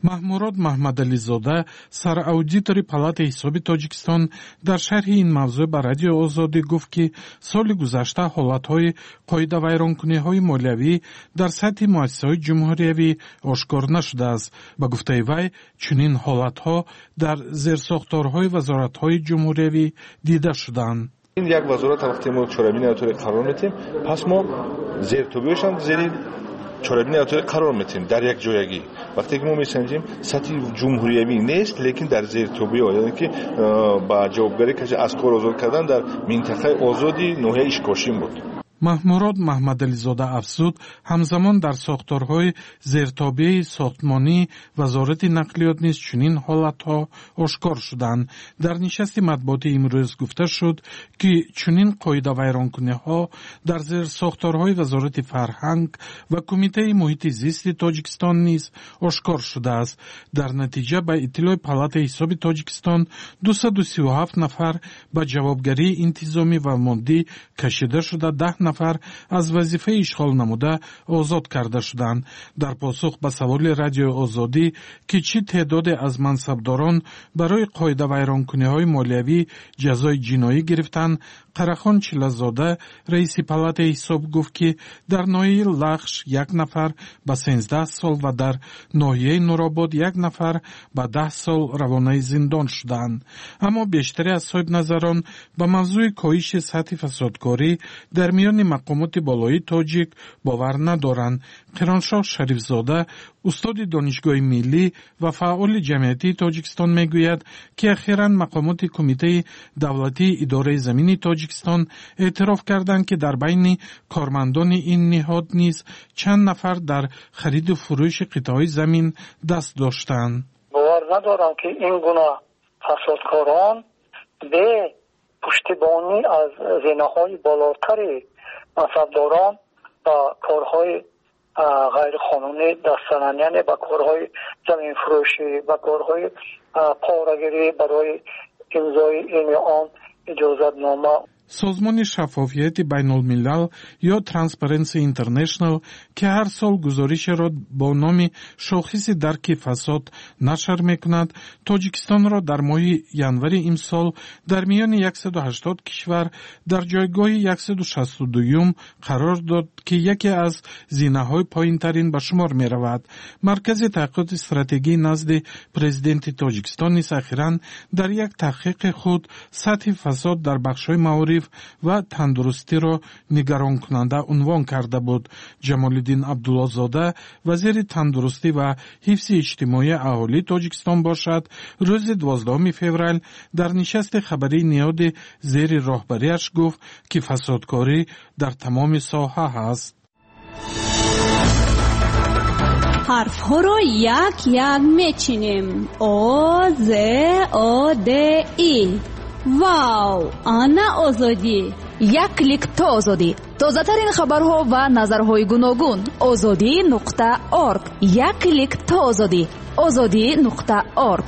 маҳмурод маҳмадализода сараудитори палатаи ҳисоби тоҷикистон дар шарҳи ин мавзӯъ ба радиои озодӣ гуфт ки соли гузашта ҳолатҳои қоидавайронкуниҳои молиявӣ дар сатҳи муассисаҳои ҷумҳуриявӣ ошкор нашудааст. Ба гуфтаи вай чунин ҳолатҳо дар зерсохторҳои вазоратҳои ҷумҳуриявӣ дида шуданд. این یک وزارت وقتی ما چاره‌بینی اتوری قرار میتیم پس ما زیرتوبیش هم زیر چاره‌بینی اتوری قرار میتیم در یک جایگی وقتی که ما میسنجیم سطح جمهوریوی نیست لیکن در زیرتوبی ها یعنی که با جوابگری که از کار آزاد کردن در منطقه آزادی نوحه اشکاشین بود. маҳмурод маҳмадализода афзуд ҳамзамон дар сохторҳои зертобии сохтмонии вазорати нақлиёт низ чунин ҳолатҳо ошкор шуданд. дар нишасти матбуоти имрӯз гуфта шуд ки чунин қоидавайронкуниҳо дар зерсохторҳои вазорати фарҳанг ва кумитаи муҳити зисти тоҷикистон низ ошкор шудааст. дар натиҷа ба иттилои палатаи ҳисоби тоҷикистон дусаду сию ҳафт нафар ба ҷавобгарии интизомӣ ва моддӣ кашида шуда даҳ нафар аз вазифаи ишғол намуда озод карда шуданд. дар посух ба саволи радиои озодӣ ки чӣ теъдоде аз мансабдорон барои қоидавайронкуниҳои молиявӣ ҷазои ҷиноӣ гирифтанд, Қарахон Чилазода раиси палатаи ҳисоб гуфт ки дар ноҳияи Лахш як нафар ба сенздаҳ сол ва дар ноҳияи Нуробод як нафар ба даҳ сол равонаи зиндон шуданд. аммо бештари аз соҳибназарон ба мавзӯи коҳиши сатҳи фасодкорӣ дар миёни мақомоти болоии тоҷик бовар надоранд. Қироншоҳ Шарифзода устоди донишгоҳи миллӣ ва фаъоли ҷамъиятии Тоҷикистон мегӯяд ки ахиран мақомоти кумитаи давлатии идораи замини Тоҷикистон эътироф карданд ки дар байни кормандони ин ниҳод низ чанд нафар дар хариду фурӯши қитъаҳои замин даст доштанд. бовар надорам ки ин гуна фасодкорон бе пуштибонӣ аз зинаҳои болотари мансабдорон ба корҳои ғайриқонунӣ дастзананд, яъне ба корҳои заминфурӯшӣ, ба корҳои порагирӣ барои имзои ин ё он иҷозатнома. созмони шаффофияти байнулмилал ё Transparency International ки ҳар сол гузоришеро бо номи шохиси дарки фасод нашр мекунад, Тоҷикистонро дар моҳи январи имсол дар миёни яксаду ҳаштод кишвар дар ҷойгоҳи яксаду шасту дуюм қарор дод ки яке аз зинаҳои поинтарин ба шумор меравад. Маркази таҳқиқоти стратегии назди президенти Тоҷикистон низ ахиран дар як таҳқиқи худ сатҳи фасод дар бахшҳои маориф ва тандурустиро нигаронкунанда унвон карда буд. Ҷамолиддин Абдуллозода вазири тандурустӣ ва ҳифзи иҷтимоии аҳолии Тоҷикистон бошад, рӯзи дувоздаҳуми феврал дар нишасти хабарии ниҳоди зери роҳбариаш гуфт ки фасодкорӣ дар тамоми соҳа ҳаст. ҳарфҳоро як як мечинем. о з о д и. вау, ана озодӣ. як клик то озодӣ. тозатарин хабарҳо ва назарҳои гуногун. озодӣ нуқта орг. як клик то озодӣ. озодӣ нуқта орг.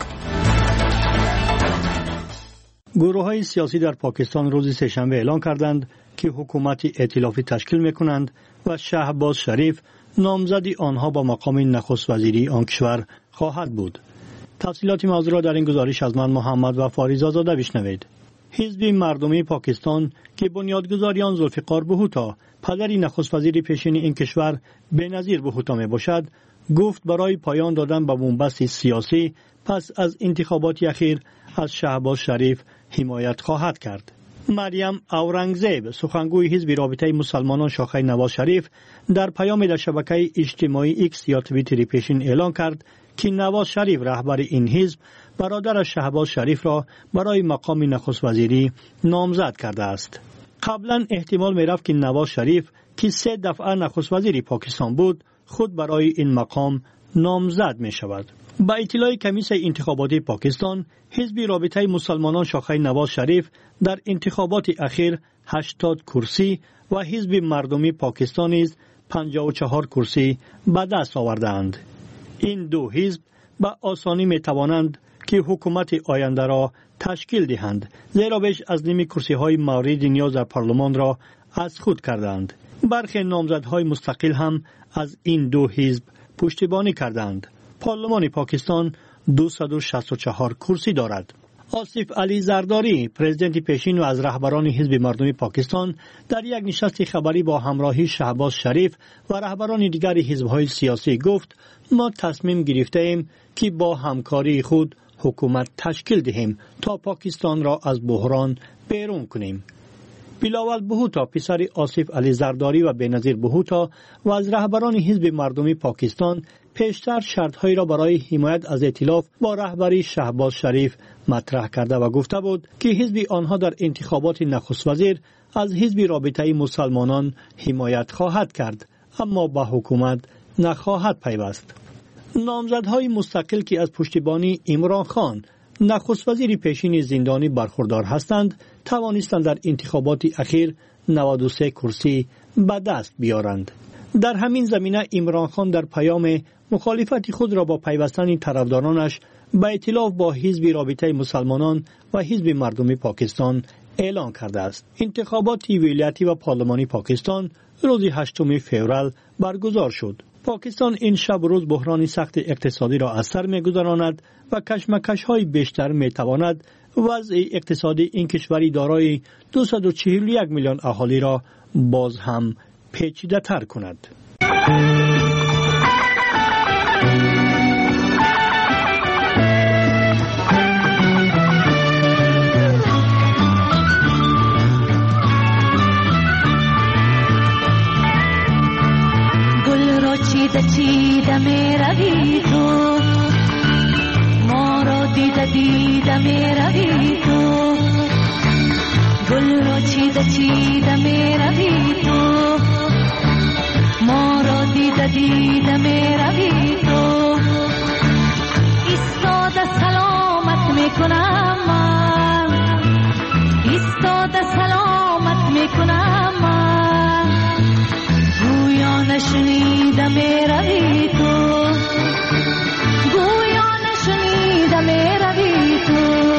گروه‌های سیاسی در پاکستان روز سه‌شنبه اعلام کردند که حکومتی ائتلافی تشکیل می‌کنند و شهباز شریف نامزد آنها با مقام نخست وزیری آن کشور خواهد بود. تفصیلات موضوع را در این گزارش از من محمد و فاریز آزاده بشنوید. حزب مردمی پاکستان که بنیادگذار آن ذوالفقار بهوتا پدر نخست وزیر پیشین این کشور بینظیر بهوتا میباشد، گفت برای پایان دادن به بنبست سیاسی پس از انتخابات اخیر از شهباز شریف حمایت خواهد کرد. مریم اورنگزیب سخنگوی حزب رابطه مسلمانان شاخه نواز شریف در پیام در شبکه اجتماعی ایکس یا توییتر پیشین اعلان کرد که نواز شریف رهبر این حزب برادر شهباز شریف را برای مقام نخست وزیری نامزد کرده است. قبلا احتمال می‌رفت که نواز شریف که سه دفعه نخست وزیر پاکستان بود خود برای این مقام نامزد می شود. با اطلاع کمیسیون انتخاباتی پاکستان، حزب رابطه مسلمانان شاخه نواز شریف در انتخابات اخیر هشتاد کرسی و حزب مردمی پاکستان نیز پنجاه و چهار کرسی به دست آوردند. این دو حزب به آسانی می توانند که حکومت آینده را تشکیل دهند، زیرا بیش از نیم کرسی های مورد نیاز در پارلمان را از خود کردند. برخی نامزدهای مستقل هم از این دو حزب پشتیبانی کردند. پارلمان پاکستان دویست و شصت و چهار کرسی دارد. آصف علی زرداری، پرزیدنت پیشین و از رهبران حزب مردمی پاکستان، در یک نشست خبری با همراهی شهباز شریف و رهبران دیگر حزب‌های سیاسی گفت: ما تصمیم گرفته ایم که با همکاری خود حکومت تشکیل دهیم تا پاکستان را از بحران بیرون کنیم. بلاول بهوتا، پسر آصف علی زرداری و بینظیر بهوتا و از رهبران حزب مردمی پاکستان، پیشتر شرطهایی را برای حمایت از ائتلاف با رهبری شهباز شریف مطرح کرده و گفته بود که حزب آنها در انتخابات نخست وزیر از حزب رابطه مسلمانان حمایت خواهد کرد، اما با حکومت نخواهد پیوست. نامزدهای مستقل که از پشتیبانی عمران خان، نخست وزیر پیشین زندانی برخوردار هستند، توانستند در انتخابات اخیر نود و سه کرسی به دست بیارند. در همین زمینه عمران خان در پیام مخالفت خود را با پیوستن طرفدارانش به ائتلاف با حزب رابطه مسلمانان و حزب مردمی پاکستان اعلان کرده است. انتخابات ولایتی و پارلمانی پاکستان روز هشتم فوریه برگزار شد. پاکستان این شب روز بحران سخت اقتصادی را از سر می‌گذراند و کشمکش‌های بیشتر می‌تواند وضع اقتصادی این کشوری دارای دویست و چهل و یک میلیون اهالی را باز هم پیچیده‌تر کند. چیده چیده می روی تو، ما را دیده دیده می روی تو، گل را چیده چیده می روی تو، ما را دیده دیده می روی تو. ایستاده سلامت می کنم من، ایستاده سلامت می کنم من، گویا نشنیده می روی تو، گویا نشنیده می روی تو.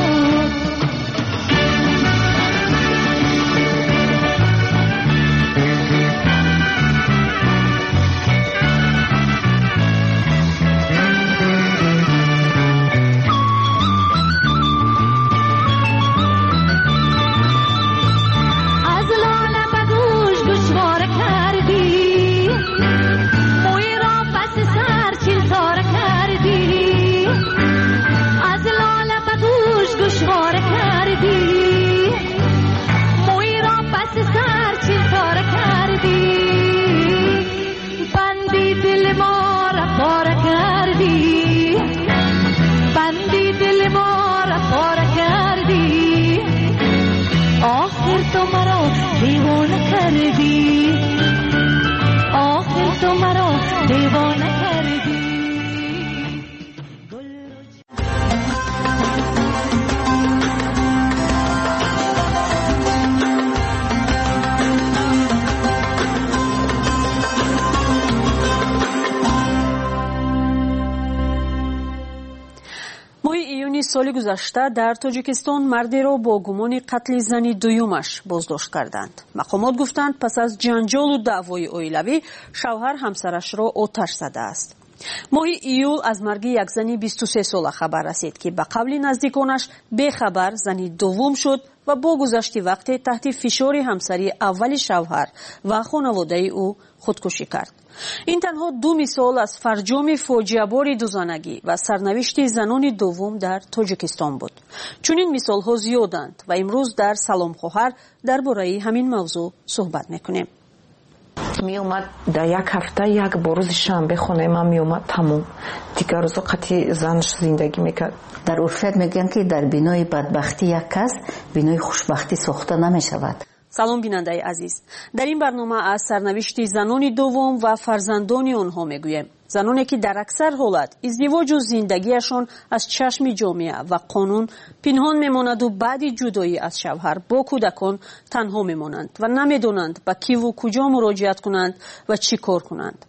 سال گذشته در تاجیکستان مردی را با گمان قتل زنی دویمش بازداشت کردند. مقامات گفتند پس از جنجال و دعوای عائلوی شوهر همسرش را آتش زده است. ماه ایول از مرگ یک زنی بیست و سه ساله خبر رسید که به قول نزدیکانش بخبر زنی دوم شد و با گذشت وقت تحت فشار همسری اول شوهر و خانواده او خودکشی کرد. این تنها دو مثال از فرجام فاجعه بار دوزانگی و سرنوشت زنان دوم در تاجیکستان بود. چون این مثال ها زیادند و امروز در سلام خواهر درباره همین موضوع صحبت میکنیم. می اومد در یک هفته یک بروز شنبه خونه من می اومد تموم دیگر روزا قطعی زنش زندگی میکرد. در عرفت میگن که در بینای بدبختی یک کس بینای خوشبختی ساخته نمیشود. سلام بیننده عزیز، در این برنامه از سرنوشت زنان دوم و فرزندان آنها میگویم. زنانی که در اکثر حالت ازدواج و زندگیشان از چشم جامعه و قانون پنهان میماند و بعد جدایی از شوهر با کودکان تنها میمانند و نمیدانند به کی و کجا مراجعت کنند و چی کار کنند.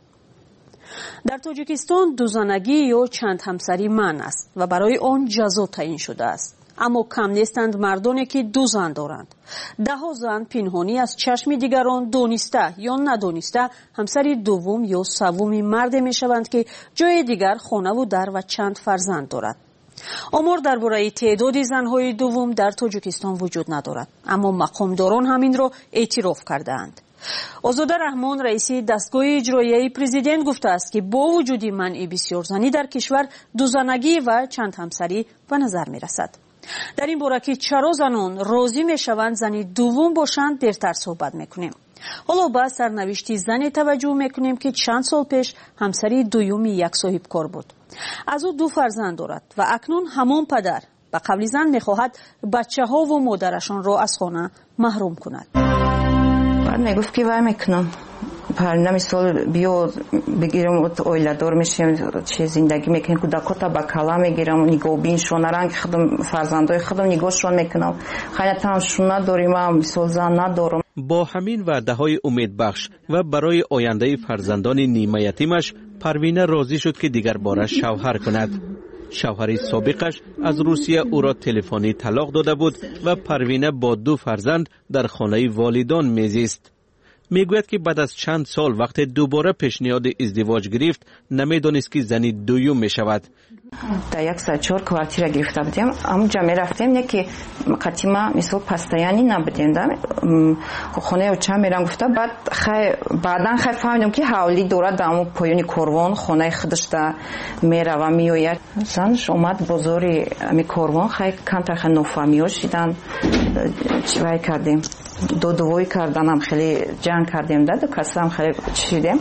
در تاجیکستان دوزانگی یا چند همسری منع است و برای آن جزا تعیین شده است. اما کم نیستند مردانی که دو زن دارند. ده ها زن پنهانی از چشم دیگران دانسته یا ندانسته همسر دوم یا سوم مرد می شوند که جای دیگر خانه و در و چند فرزند دارد. آمار درباره تعداد زنهای دوم در تاجیکستان وجود ندارد، اما مقامداران همین را اعتراف کردند. آزاده رحمان رئیس دستگاه اجرایی پرزیدنت گفته است که با وجود منع بسیار زنی در کشور دو زنگی و چند همسری به نظر می رسد. در این باره که چرا زنان راضی می شوند زنی دوم باشند دیرتر صحبت می کنیم. حالا با سرنوشت زنی توجه می کنیم که چند سال پیش همسری دومی یک صاحب کار بود. از او دو فرزند دارد و اکنون همان پدر به قول زن می خواهد بچه ها و مادرشان را از خانه محروم کند. بعد می گفت که وای میکنم پرنده مثال بیا بگیرم اویلدار میشیم چه زندگی میکنیم کودکاتا با کلا میگیرم نگاه بین شونه رنگ خودم فرزندای خودم نگاهشون میکنم خیلی تنشون نداریم هم مثال زن ندارم. با همین وعده های امید بخش و برای آینده فرزندان نیمه یتیمش پروینه راضی شد که دیگر بارش شوهر کند. شوهر سابقش از روسیه او را تلفنی طلاق داده بود و پروینه با دو فرزند در خانه والدان میزیست. میگوید که بعد از چند سال وقت دوباره پیشنهاد ازدواج گرفت نمیدانست که زنی دوم می شود. در یک سه چهار کوارتیر گرفته بودیم، اونجا می رفتیم یکی قطیما مثل پستایانی نبودیم خونه و چند میرم گفته بعد خی بعدا خی فهمیدم که حوالی دورت در اون پایونی کاروان خونه خودش در میره و میوید. زنش اومد بازاری می کاروان خی کانتر خی نفهمیو شدن چیوای کردیم دو دوی کردن هم خیلی جنگ کردیم ده دو کسی هم خیلی چیدیم.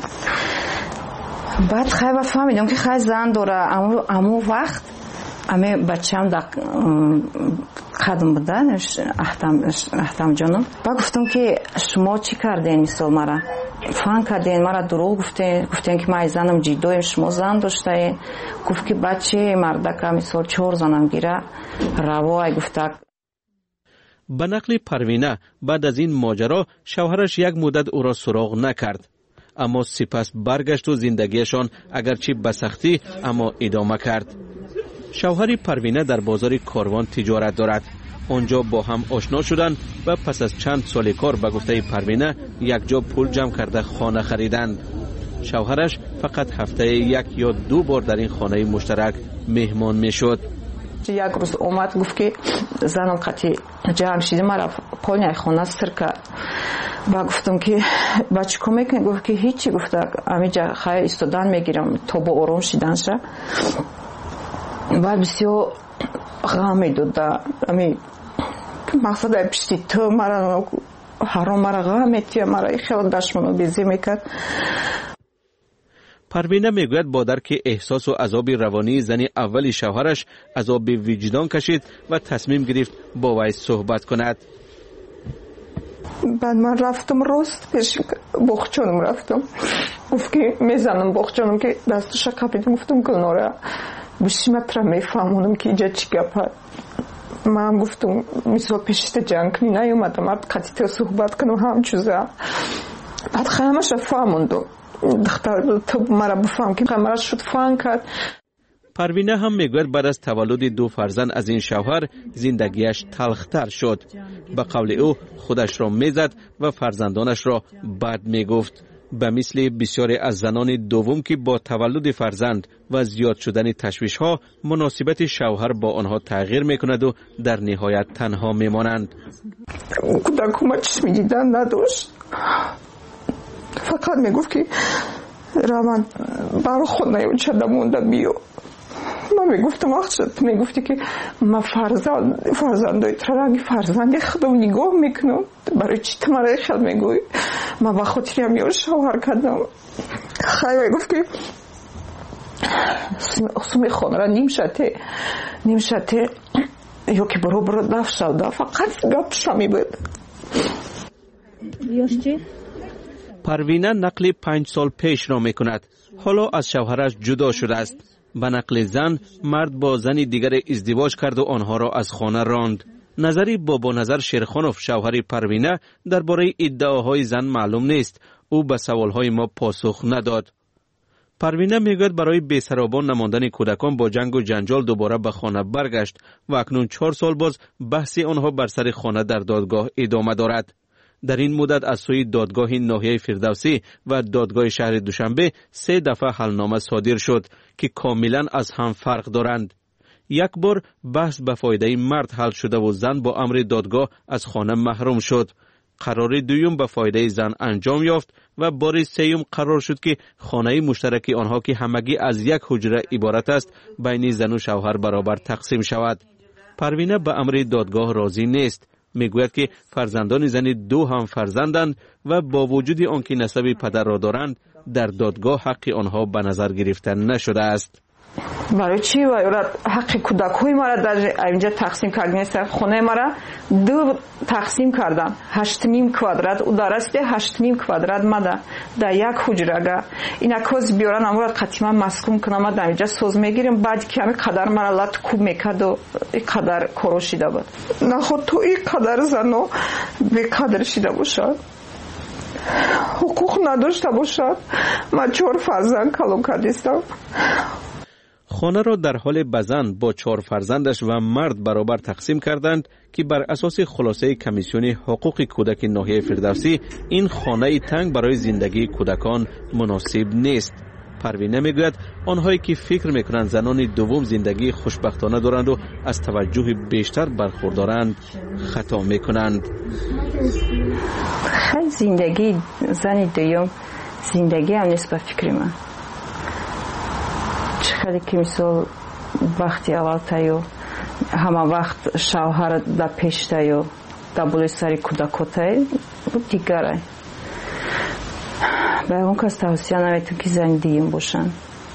بعد خیلی فهمیدم که خیلی زن داره امو, امو وقت امی بچه هم در قدم بودن احتم, احتم جانم. بعد گفتم که شما چی کردین مثال مرا فهم کردین مرا دروغ گفتین گفتین که من زنم جیدویم شما زن داشتین گفت که بچه مردک مثال چهار زنم گیره روای گفته. به نقل پروینه بعد از این ماجرا شوهرش یک مدت او را سراغ نکرد، اما سپس برگشت و زندگیشان اگرچه به سختی اما ادامه کرد. شوهر پروینه در بازار کاروان تجارت دارد. آنجا با هم آشنا شدند و پس از چند سال کار به گفته پروینه یک جا پول جمع کرده خانه خریدند. شوهرش فقط هفته یک یا دو بار در این خانه مشترک مهمان میشد. یک روز اومد گفت که زنم قطعی جمع شده مرا پایین خانه سر کرد. با گفتم که بچه کمی کنی گفت که هیچی. گفته امیجا خیلی استودان میگیرم تا با آرام شدن شد. بعد بسیار غم میدود امی مقصد پشتی تو مرا حرام مرا غم میتیه مرا خیلی دشمنو بیزی میکرد. پروینه میگوید با درک احساس و عذاب روانی زنی اولی شوهرش عذاب وجدان کشید و تصمیم گرفت با وی صحبت کند. بعد من رفتم راست پیش بخچانم رفتم گفت که میزنم بخچانم که دستش کپیدم گفتم گلناره بشیمت را میفهمونم که اینجا چی گپه. من گفتم مثلا پیشت جنگ کنی نیومدم بعد قطعی صحبت کنم هم چوزه. بعد خیمش را فهموندم دختر تو مرا بفهم که مرا شد فهم کرد. پروینه هم میگوید بعد از تولد دو فرزند از این شوهر زندگیش تلختر شد. به قول او خودش را میزد و فرزندانش را بد میگفت. به مثل بسیاری از زنان دوم که با تولد فرزند و زیاد شدن تشویش ها مناسبت شوهر با آنها تغییر میکند و در نهایت تنها میمانند. کودکم چشم دیدن نداشت، فقط میگفت که روان برای خود نیون چده مونده بیو. من میگفتم وقت شد میگفتی که من فرزند فرزندای ترنگی فرزندی خودم نگاه میکنم برای چی تو مرا خیال میگوی. من با خاطری هم یار شوهر کردم. خیلی گفت که سومی خون را نیم شده نیم شده یا که برو برو دف شده فقط گپ شمی بود. یاش چی؟ پروینه نقل پنج سال پیش را میکند. حالا از شوهرش جدا شده است. به نقل زن مرد با زنی دیگر ازدواج کرد و آنها را از خانه راند. نظری بابا نظر شیرخانوف شوهر پروینه درباره ادعاهای زن معلوم نیست. او به سوالهای ما پاسخ نداد. پروینه میگوید برای بی‌سرابان نماندن کودکان با جنگ و جنجال دوباره به خانه برگشت و اکنون چهار سال باز بحث آنها بر سر خانه در دادگاه ادامه دارد. در این مدت از سوی دادگاه ناحیه فردوسی و دادگاه شهر دوشنبه سه دفعه حلنامه صادر شد که کاملا از هم فرق دارند. یک بار بحث به فایده مرد حل شده و زن با امر دادگاه از خانه محروم شد. قرار دوم به فایده زن انجام یافت و بار سوم قرار شد که خانه مشترک آنها که همگی از یک حجره عبارت است بین زن و شوهر برابر تقسیم شود. پروینه به امر دادگاه راضی نیست. میگوید که فرزندان زن دو هم فرزندند و با وجود آنکه نسب پدر را دارند در دادگاه حق آنها به نظر گرفته نشده است. برای چی و حق کودکای ما را در اینجا تقسیم کردن؟ خانه ما را دو تقسیم کردن، هشت نیم کوادرات و درسته هشت نیم کوادرات ما در یک حجره. اینا کوز بیارن امروز قطعا مسکون کنم در اینجا سوز میگیریم، بعد که همین قدر ما را لات کوب میکرد و این قدر کروشیده بود. نه خود تو این قدر زنو به قدر شیده باشد، حقوق نداشته باشد. من چهار فرزند کلام کردیستم. خانه را در حال بزن با چهار فرزندش و مرد برابر تقسیم کردند که بر اساس خلاصه کمیسیون حقوق کودک ناحیه فردوسی این خانه تنگ برای زندگی کودکان مناسب نیست. پروینه میگوید آنهایی که فکر میکنند زنان دوم زندگی خوشبختانه دارند و از توجه بیشتر برخوردارند خطا میکنند. خیلی زندگی زن دوم زندگی هم نیست به فکر من. چقدر که مثال وقتی اول تایو همه وقت شوهر در پیش تایو در بولی سری کودکو تای دیگره به اون کس توصیه نمیتون که زن دیم باشن.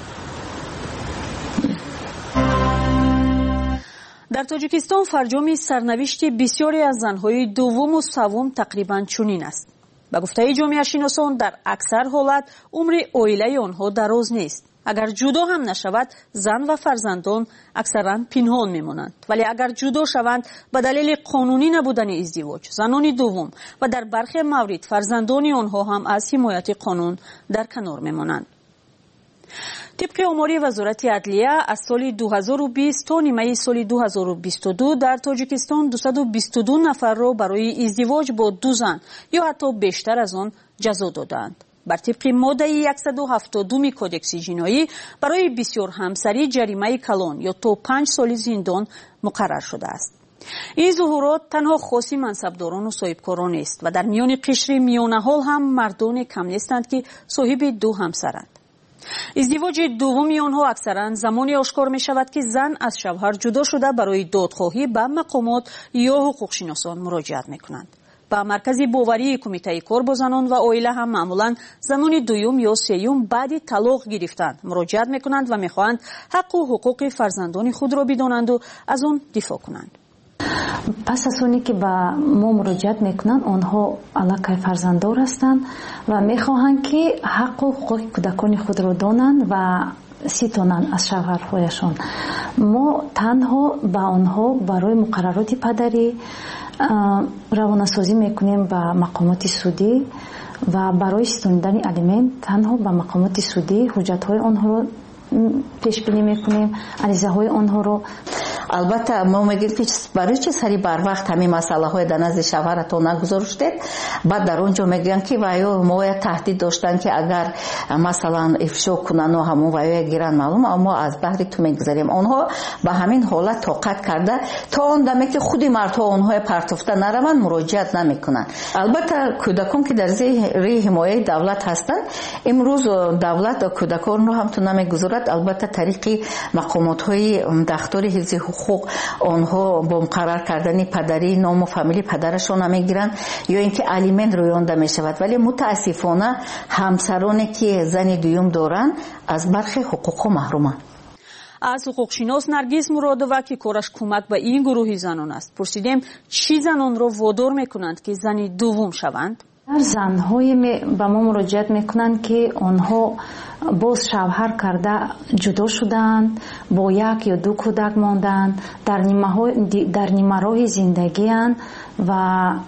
در تاجیکستان فرجام سرنوشت بسیاری از زنهای دوم و سوم تقریبا چنین است. به گفته جامعه شناسان در اکثر حالت عمر عائله آنها دراز نیست. اگر جدا هم نشود زن و فرزندان اکثرا پنهان میمانند، ولی اگر جدا شوند به دلیل قانونی نبودن ازدواج زنان دوم و در برخی موارد فرزندان آنها هم از حمایت قانون در کنار میمانند. طبق آمار وزارت عدلیه از سال دو هزار و بیست تا نیمه سال دو هزار و بیست و دو در تاجیکستان دویست و بیست و دو نفر را برای ازدواج با دو زن یا حتی بیشتر از آن جزا دادند. بر طبق ماده صد و هفتاد و دو کودکس جنایی برای بسیار همسری جریمه کلان یا تا پنج سال زندان مقرر شده است. این ظهورات تنها خاص منصبداران و صاحبکاران است و در میان قشر میانه حال هم مردان کم نیستند که صاحب دو همسرند. ازدواج دومی آنها اکثرا زمانی آشکار می شود که زن از شوهر جدا شده برای دادخواهی به مقامات یا حقوق شناسان مراجعت می کنند. با مرکز باوری کمیته کار با زنان و عائله هم معمولا زنان دوم یا سوم بعد طلاق گرفتن مراجعت می کنند و می خواهند حق و حقوق فرزندان خود را بدانند و از آن دفاع کنند. پس از اونی که با ما مراجعت میکنن آنها علاقه فرزنددار هستند و میخواهند که حق و حقوق کودکان خود را دانند و ستانند از شوهرهایشان. ما تنها با آنها برای مقررات پدری روانه‌سازی میکنیم با مقامات سودی و برای ستانیدن الیمنت تنها با مقامات سودی حجت‌های آنها را پیش بینی میکنیم، عریضه‌های آنها رو. البته ما میگیم که برای چه سری بر وقت همین مسئله های در نزد شوهرتون نگذاشتید، بعد در اونجا میگن که وایو ما تهدید داشتن که اگر مثلا افشا کنن و همون وایو گیرن معلوم اما از بحر تو میگذاریم. اونها به همین حالت طاقت کرده تا اون دمه که خودی مردها اونها پرتفته نروند مراجعت نمیکنن. البته کودکان که در زیر حمایت دولت هستند امروز دولت کودکان رو هم تو نمیگذارد. البته طریق مقامات های دفتر حفظ حقوق آنها با مقرر کردن پدری نام و فامیل پدرشون هم میگیرن یا اینکه الیمنت رویانده می شود. ولی متاسفانه همسرانی که زن دوم دارن از برخی حقوق محرومند. از حقوق شناس نرگس مرادوه که کارش کمک به این گروه زنان است پرسیدیم چی زنان را وادار میکنند که زن دوم شوند؟ زنهای به ما مراجعت میکنند که آنها боз шавҳар карда ҷудо шуданд, бо як ё ду кӯдак монданд, дар нимароҳи зиндагианд ва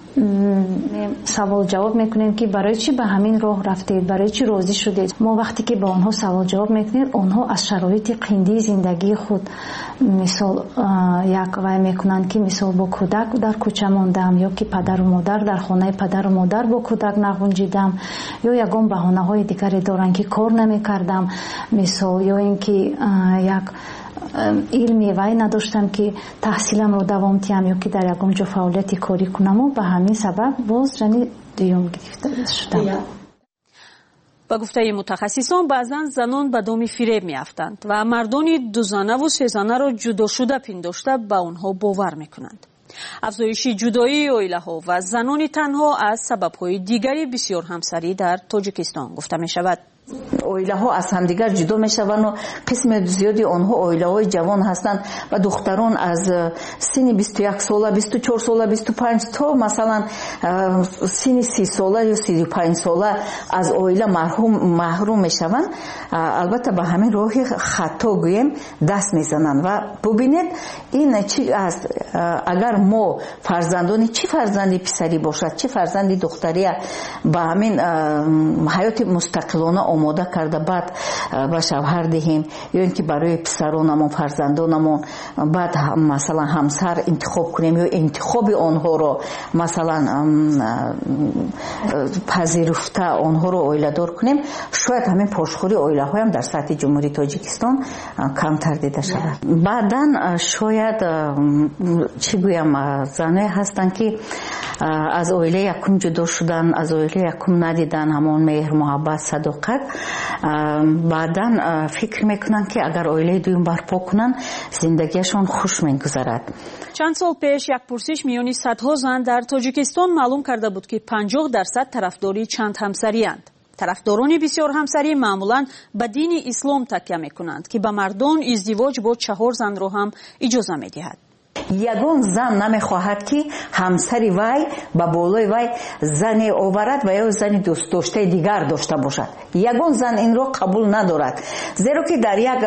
савол ҷавоб мекунем ки барои чӣ ба ҳамин роҳ рафтед, барои чӣ розӣ шудед. мо вақте ки ба онҳо савол ҷавоб мекунем, онҳо аз шароити қиндии зиндагии худ мисол як вай мекунанд ки мисол бо кӯдак дар кӯча мондам, ё ки падару модар дар хонаи падару модар бо кӯдак нағунҷидам, ё ягон баҳонаҳои дигаре доранд ки кор намекардам, мисол ё ин ки як илми вай надоштам ки таҳсиламро давом диҳам ё ки дар ягон ҷо фаъолияти корӣ кунаму ба ҳамин сабаб боз жани дуюм гирифта шудам. ба гуфтаи мутахассисон баъзан занон ба доми фиреб меафтанд ва мардони дузанаву сезанаро ҷудошуда пиндошта ба онҳо бовар мекунанд. афзоиши ҷудоии оилаҳо ва занони танҳо аз сабабҳои дигари бисёрҳамсарӣ дар тоҷикистон гуфта мешавад. оилаҳо аз ҳамдигар ҷудо мешаванду қисми зиёди онҳо оилаҳои ҷавон ҳастанд ва духтарон аз синни бисту як сола, бисту чор сола, бисту панҷ то масалан синни си сола ё сию панҷ сола аз оила маҳрум мешаванд. албатта ба ҳамин роҳи хато гӯем даст мезананд ва бубинед ин чӣ аст. агар мо фарзандони чӣ фарзанди писарӣ бошад, чӣ фарзанди духтария ба ҳамин ҳаёти мустақилона омода карда баъд ба шавҳар диҳем ё ин ки барои писаронамон фарзандонамон баъд масалан ҳамсар интихоб кунем ё интихоби онҳоро масалан пазируфта онҳоро оиладор кунем, шояд ҳамин пошхӯри оилаҳоям дар сатҳи ҷумҳурии тоҷикистон камтар дида шавад. баъдан шояд чӣ гӯям заное ҳастанд ки аз оилаи якум ҷудо шудан, аз оилаи якум надидан ҳамон меҳр муҳаббат садоқат, баъдан фикр мекунанд ки агар оилаи дуюм барпо кунанд зиндагиашон хуш мегузарад. чанд сол пеш як пурсиш миёни садҳо зан дар тоҷикистон маълум карда буд ки панҷоҳ дарсад тарафдори чандҳамсарианд. тарафдорони бисёрҳамсарӣ маъмулан ба дини ислом такя мекунанд ки ба мардон издивоҷ бо чаҳор занро ҳам иҷоза медиҳад. ягон зан намехоҳад ки ҳамсари вай ба болои вай зане оварад ва ё зани дӯстдоштаи дигар дошта бошад. ягон зан инро қабул надорад, зеро ки дар як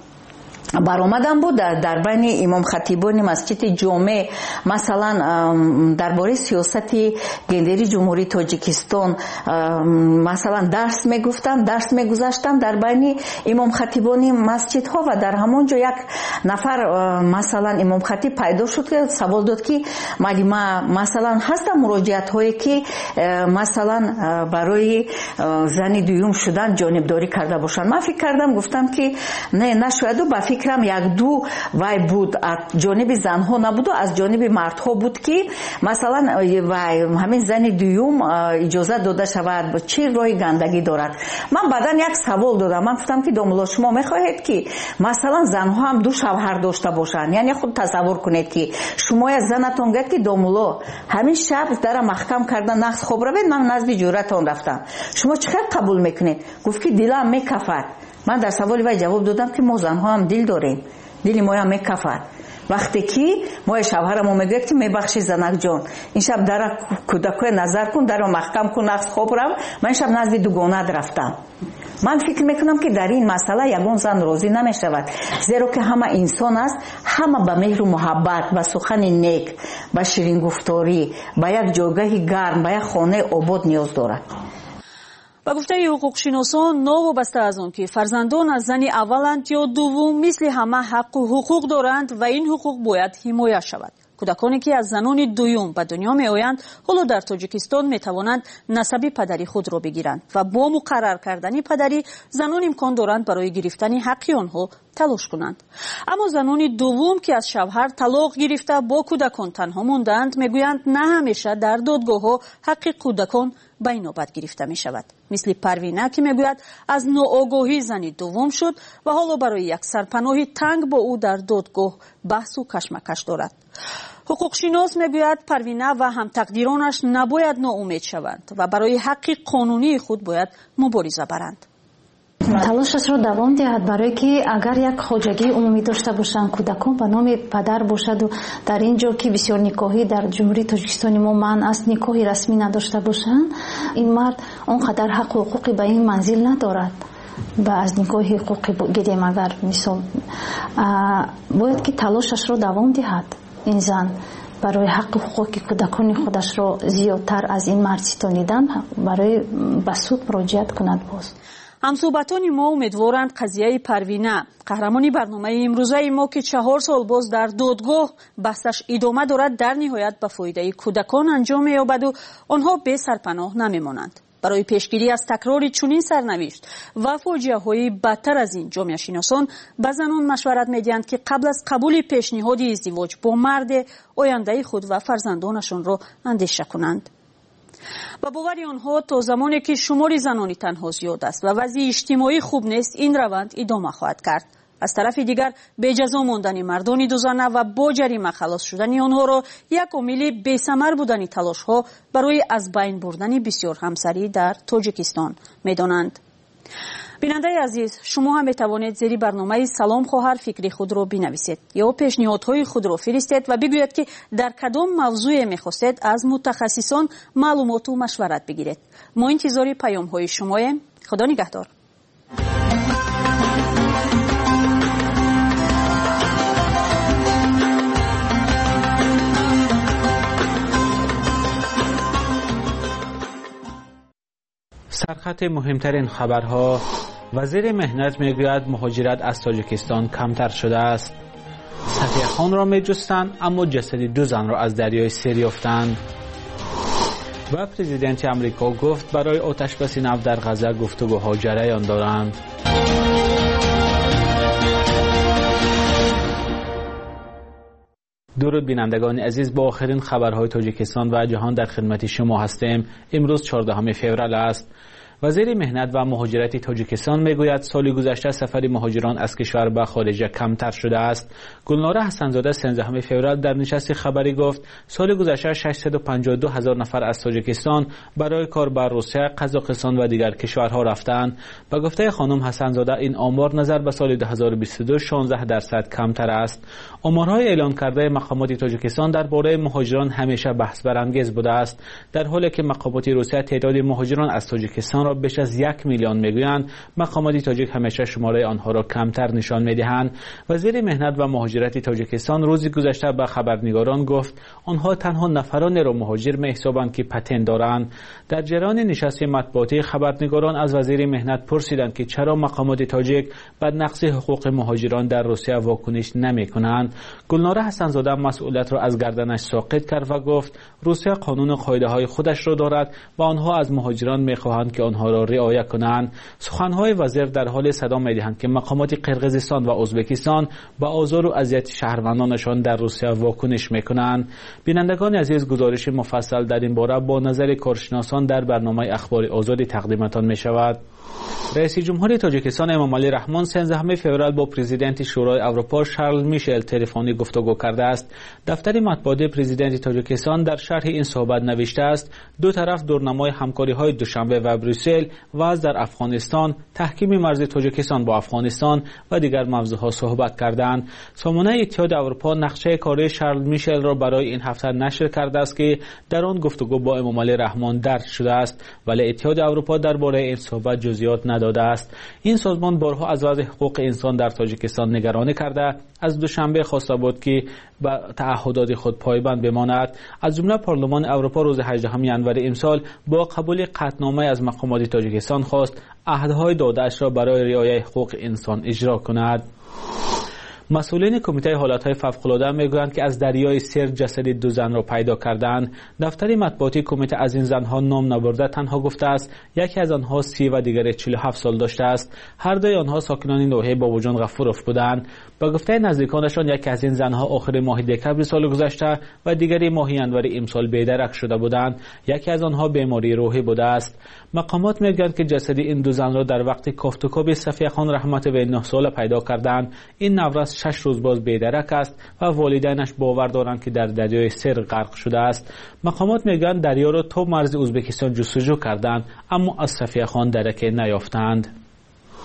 баромадам буд дар байни имомхатибони масҷиди ҷоме масалан дар бораи сиёсати гендерии ҷумҳурии тоҷикистон масалан дарс мегуфтанд, дарс мегузаштанд дар байни имомхатибони масҷидҳо ва дар ҳамон ҷо як нафар масалан имомхатиб пайдо шуд ки савол дод ки малима масалан ҳастанд муроҷиатҳое ки масалан барои зани дуюм шудан ҷонибдорӣ карда бошанд. ман фикр кардам, гуфтам ки не нашояду ба фикрам як ду вай буд аз ҷониби занҳо набуду аз ҷониби мардҳо буд ки масалан вай ҳамин зани дуюм иҷоза дода шавад, чӣ роҳи гандагӣ дорад. ман баъдан як савол додам, ман гуфтам ки домуло шумо мехоҳед ки масалан занҳо ҳам ду шавҳар дошта бошанд, яъне худ тасаввур кунед ки шумо я занатон гӯяд ки домуло ҳамин шаб дара маҳкам карда нағз хоб равед, ман назди ҷӯратон рафтам, шумо чӣ хел қабул мекунед? гуфт ки дилам мекафад. ман дар саволи вай ҷавоб додам ки мо занҳо ҳам дил дорем, дили моям мекафад. вақте ки моя шавҳарамо мегӯяд ки мебахшӣ занаҷон, ин шаб дара кӯдакоя назар кун, дара маҳкам кун, нағз хоб рав, ман ин шаб назди дугонат рафтам. ман фикр мекунам ки дар ин масъала ягон зан розӣ намешавад, зеро ки ҳама инсон аст, ҳама ба меҳру муҳаббат, ба сухани нек, ба ширингуфторӣ, ба як ҷойгоҳи гарм, ба як хонаи обод ниёз дорад. ба гуфтаи ҳуқуқшиносон, новобаста аз он ки фарзандон аз зани авваланд ё дуввум, мисли ҳама ҳаққу ҳуқуқ доранд ва ин ҳуқуқ бояд ҳимоя шавад. кӯдаконе ки аз занони дуюм ба дунё меоянд, ҳоло дар тоҷикистон метавонанд насаби падари худро бигиранд ва бо муқаррар кардани падарӣ занон имкон доранд барои гирифтани ҳаққи онҳо талош кунанд. аммо занони дуввум ки аз шавҳар талоқ гирифта бо кӯдакон танҳо мондаанд, мегӯянд на ҳамеша дар додгоҳҳо ҳаққи кӯдакон ба инобат гирифта мешавад. мисли Парвина ки мегӯяд аз ноогоҳӣ зани дуввум шуд ва ҳоло барои як сарпаноҳи танг бо ӯ дар додгоҳ баҳсу кашмакаш дорад. ҳуқуқшинос мегӯяд Парвина ва ҳамтақдиронаш набояд ноумед шаванд ва барои ҳаққи қонунии худ бояд мубориза баранд. талошашро давом диҳад, барое ки агар як хоҷагии умумӣ дошта бошанд, кӯдакон ба номи падар бошаду дар ин ҷо ки бисёр никоҳӣ дар ҷумҳурии тоҷикистони мо маън аст, никоҳи расмӣ надошта бошанд, ин мард он қадар ҳаққу ҳуқуқи ба ин манзил надорад. و از نگاه حقوقی بگیریم، اگر مثال باید که تلاشش رو دوام دهد این زن برای حق حقوق کودکان خودش رو زیادتر از این مرد ستانیدن برای به سود مراجعت کند. باز همصحبتان ما امیدوارند قضیه پروینه قهرمانی برنامه امروزه ما که چهار سال باز در دادگاه بحثش ادامه دارد در نهایت به فایده کودکان انجام یابد و آنها به سرپناه نمیمانند. برای پیشگیری از تکرار چنین سرنوشت و فاجعه‌های بدتر از این، جامعه شناسان به زنان مشورت می‌دهند که قبل از قبول پیشنهاد ازدواج با مرد آینده خود و فرزندانشان را اندیشه کنند. با باور آنها تا زمانی که شمار زنانی تنها زیاد است و وضع اجتماعی خوب نیست، این روند ادامه خواهد کرد. از طرف دیگر به جزا ماندن مردان دو زنه و با جریمه خلاص شدن آنها را یک عامل بی‌ثمر بودن تلاش ها برای از بین بردن بسیار همسری در تاجیکستان می‌دانند. بیننده عزیز، شما هم میتوانید زیر برنامه سلام خواهر فکری خود را بنویسید یا پیشنهادهای خود را فرستید و بگویید که در کدام موضوع میخواستید از متخصصان معلومات و مشورت بگیرید. ما انتظار پیام های شماییم. خدا نگهدار. سرخط مهمترین خبرها: وزیر مهنت میگوید مهاجرت از تاجیکستان کمتر شده است. صفیه خان را میجستند اما جسد دو زن را از دریای سیر یافتند. و پرزیدنت امریکا گفت برای آتشبس نفت در غزه گفتگوها جریان دارند. درود بینندگان عزیز، با آخرین خبرهای تاجیکستان و جهان در خدمت شما هستیم. امروز چهاردهم فوریه است. وزیر مهنت و مهاجرت تاجیکستان میگوید سال گذشته سفر مهاجران از کشور به خارج کمتر شده است. گلناره حسنزاده سیزدهم فوریه در نشست خبری گفت سال گذشته ششصد و پنجاه و دو هزار نفر از تاجیکستان برای کار به روسیه، قزاقستان و دیگر کشورها رفتند. به گفته خانم حسنزاده این آمار نظر به سال دو هزار و بیست و دو شانزده درصد کمتر است. آمارهای اعلان کرده مقامات تاجیکستان درباره مهاجران همیشه بحث برانگیز بوده است، در حالی که مقامات روسیه تعداد مهاجران از تاجیکستان را بیش از یک میلیون میگویند. مقامات تاجیک همیشه شماره آنها را کمتر نشان میدهند. وزیر مهنت و مهاجرت تاجیکستان روز گذشته به خبرنگاران گفت آنها تنها نفرانی را مهاجر میحسابند که پتن دارند. در جریان نشست مطبوعاتی خبرنگاران از وزیر مهنت پرسیدند که چرا مقامات تاجیک بر نقض حقوق مهاجران در روسیه واکنش نمیکنند. گلناره حسنزاده مسئولیت را از گردنش ساقط کرد و گفت روسیه قانون و قاعده های خودش را دارد و آنها از مهاجران میخواهند که آنها را رعایت کنند. سخنهای وزیر در حال صدا میدهند که مقامات قرقیزستان و ازبکستان با آزار و اذیت شهروندانشان در روسیه واکنش میکنند. بینندگان عزیز، گزارش مفصل در این باره با نظر کارشناسان در برنامه اخبار آزادی تقدیمتان می شود. رئیس جمهور تاجیکستان امامعلی رحمان سیزدهم فوریه با پرزیدنت شورای اروپا شارل میشل تلفنی گفتگو کرده است. دفتر مطبوعات پرزیدنت تاجیکستان در شرح این صحبت نوشته است دو طرف دورنمای همکاری‌های دوشنبه و بریسل و در افغانستان، تحکیم مرز تاجیکستان با افغانستان و دیگر موضوعات صحبت کردند. سامانه اتحاد اروپا نقشه کاری شارل میشل را برای این هفته نشر کرده است که در آن گفتگو با امامعلی رحمان درج شده است، ولی اتحاد اروپا درباره این صحبت جزئیات نداده است. این سازمان بارها از وضع حقوق انسان در تاجیکستان نگرانی کرده، از دوشنبه خواسته بود که به تعهدات خود پایبند بماند. از جمله پارلمان اروپا روز هجدهم ژانویه امسال با قبول قطعنامه از مقامات تاجیکستان خواست عهدهای داده‌اش را برای رعایت حقوق انسان اجرا کند. مسئولین کمیته حالتهای فوق‌العاده میگویند که از دریای سیر جسد دو زن را پیدا کردند. دفتر مطبوعاتی کمیته از این زنها نام نبرده، تنها گفته است یکی از آنها سی و دیگری چهل و هفت سال داشته است. هر دوی آنها ساکنان ناحیه بابوجان غفوروف بودند. با گفته نزدیکانشان یکی از این زنها آخر ماه دکمبر سال گذشته و دیگری ماه ژانویه امسال بی‌درک شده بودند. یکی از آنها بیماری روحی بوده است. مقامات میگویند که جسد این دو زن را در وقت کافتوکاب صفیه خان رحمت و نه ساله پیدا کردند. این نورس شش روز باز بی‌درک است و والدینش باور دارند که در دریای سیر غرق شده است. مقامات میگویند دریا را تا مرز ازبکستان جستجو کردند اما از صفیه خان درک نیافتند.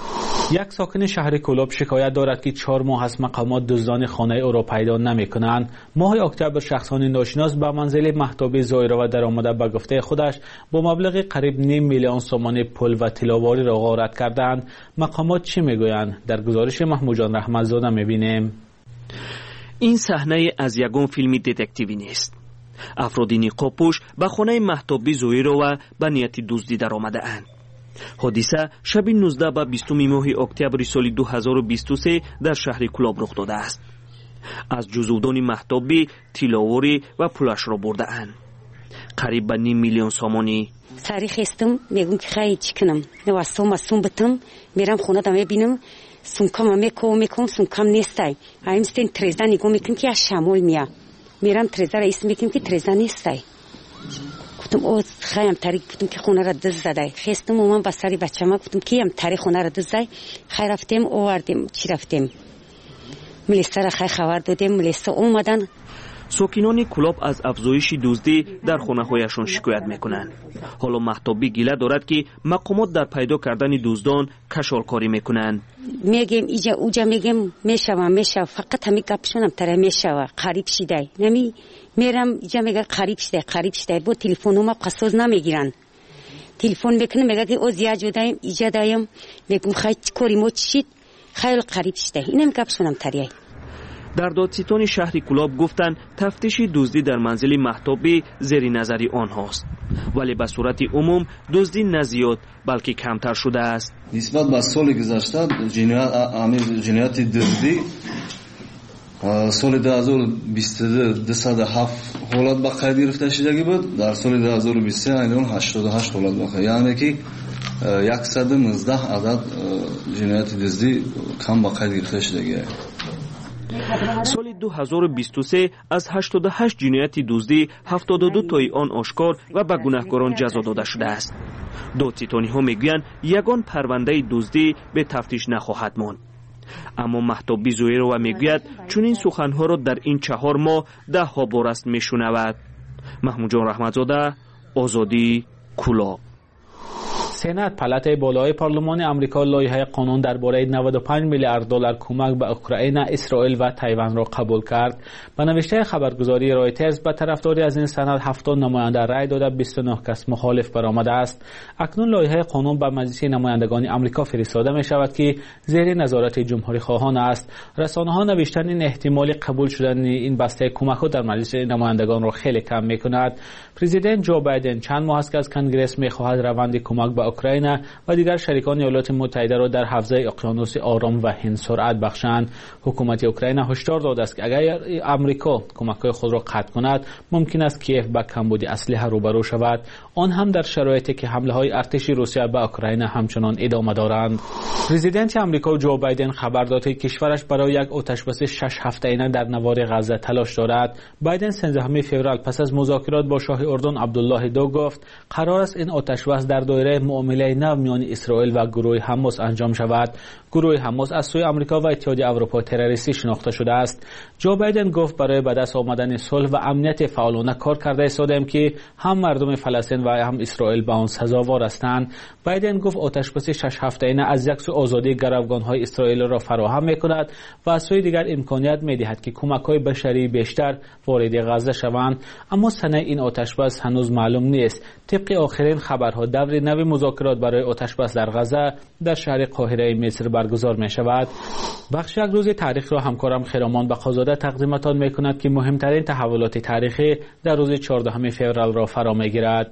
یک ساکن شهر کلوب شکایت دارد که چهار ماه است مقامات دزدان خانه او را پیدا نمی‌کنند. ماه اکتبر شخصان ناشناس به منزل مهتاب زایره و در آمده به گفته خودش با مبلغ قریب نیم میلیون سومان پول و طلاواری را غارت کردند. مقامات چی میگویند؟ در گزارش محمود جان رحمتزاده می‌بینیم. این صحنه از یگان فیلم دتکتیوی نیست. افرادی نقاب‌پوش به خانه مهتاب زایره و به نیت دزدی در آمده اند. حادثه شب نوزده به بیستم ماه اکتبر سال دو هزار و بیست و سه در شهر کلوب رخ داده است. از جزودان مهتابی تیلاوری و پولش را برده اند. قریب به نیم میلیون سامانی. سری خستم میگم که خیلی چی کنم. نوستم استم بتم میرم خونه دا میبینم سونکم میکو میکم سونکم نیستی. ایمستین تریزه نگو میکنم که از شمال میاد. میرم تریزه را اسم میکنم که تریزه نیستی. گفتم او خیلی تاریک بودم که خونه را دز زده. خستم و من با سری بچه ما گفتم که هم تاریک خونه را دز زده. خیلی رفتیم آوردیم چی رفتیم. ملیسا را خیلی خبر دادیم ملیسا اومدن. ساکنان کلوب از افزایش دزدی در خانه هایشان شکایت میکنند. حالا مهتابی گله دارد که مقامات در پیدا کردن دزدان کشالکاری میکنند. میگم ایجا اوجا میگم میشوم میشوم فقط همین گپشون هم تره میشوم قریب شده. نمی میرم ایجا میگه قریب شده قریب شده با تلفنم قصد نمیگیرن. تلفن میکنم میگه که او زیاد جدایم ایجا دایم میگم خیلی کاری مو چید خیلی قریب شده. اینم گپشون هم تریه. در دادستان شهر کلوب گفتند تفتیش دزدی در منزل مهتابی زیر نظری آنهاست، ولی به صورت عموم دزدی نه زیاد بلکه کمتر شده است. نسبت به سال گذشته جنایت دزدی سال دو هزار و بیست و دو دویست و هفت حالت به قید گرفته شدگی بود. در سال دو هزار و بیست و سه اینون هشتاد و هشت حالت به قید، یعنی که صد و نوزده عدد جنایت دزدی کم به قید گرفته شدگی است. سال دو هزار و بیست و سه از هشتاد و هشت جنایت دزدی هفتاد و دو تای آن آشکار و به گناهکاران جزا داده شده است. دادستانی ها میگویند یگان پرونده دزدی به تفتیش نخواهد ماند. اما مهتاب زایره و میگوید چون این سخنها را در این چهار ماه ده ها بار است میشنود. محمود جان رحمتزاده، آزادی، کلوب. سنات پالاتای بالای پارلمان آمریکا لایحه قانون درباره نود و پنج میلیارد دلار کمک به اوکراین، اسرائیل و تایوان را قبول کرد. به نوشته خبرگزاری رایترز به طرفداری از این سند هفتاد نماینده رای داده، بیست و نه کس مخالف برآمده است. اکنون لایحه قانون به مجلس نمایندگان آمریکا فرستاده می شود که زیر نظارت جمهوری خواهان است. رسانه‌ها نوشتن این احتمال قبول شدن این بسته کمک‌ها در مجلس نمایندگان را خیلی کم می‌کند. پرزیدنت جو بایدن چند ماه است که از کنگره می‌خواهد روند کمک به اوکراین و دیگر شریکان ایالات متحده را در حوزه اقیانوس آرام و هند سرعت بخشند. حکومت اوکراین هشدار داده است که اگر آمریکا کمک‌های خود را قطع کند ممکن است کیف با کمبود اسلحه روبرو شود، آن هم در شرایطی که حمله‌های ارتشی روسیه به اوکراین همچنان ادامه دارند. پرزیدنت آمریکا جو بایدن خبر داد که کشورش برای یک آتش‌بس شش هفته‌ای در نوار غزه تلاش دارد. بایدن سیزدهم فوریه پس از مذاکرات با شاه اردن عبدالله دو گفت قرار است این آتش‌بس در دایره معامله نو میان اسرائیل و گروه حماس انجام شود. گروه حماس از سوی آمریکا و اتحادیه اروپا تروریستی شناخته شده است. جو بایدن گفت برای به دست آمدن صلح و امنیت فعالانه کار کرده ایستادیم که هم مردم فلسطین و هم اسرائیل به آن سزاوار هستند. بایدن گفت آتش‌بس شش هفته‌ای از یک سو آزادی گروگان‌های اسرائیل را فراهم می‌کند و از سوی دیگر امکانیت می‌دهد که کمک‌های بشری بیشتر وارد غزه شوند. اما سنه این آتش‌بس هنوز معلوم نیست. طبق آخرین خبرها دور نو مذاکرات برای آتش‌بس در غزه در شهر قاهره مصر برگزار می‌شود. بخش یک روز تاریخ را همکارم خرامان بقازاده تقدیمتان می‌کند که مهمترین تحولات تاریخی در روز چهاردهم فوریه را فرا می‌گیرد.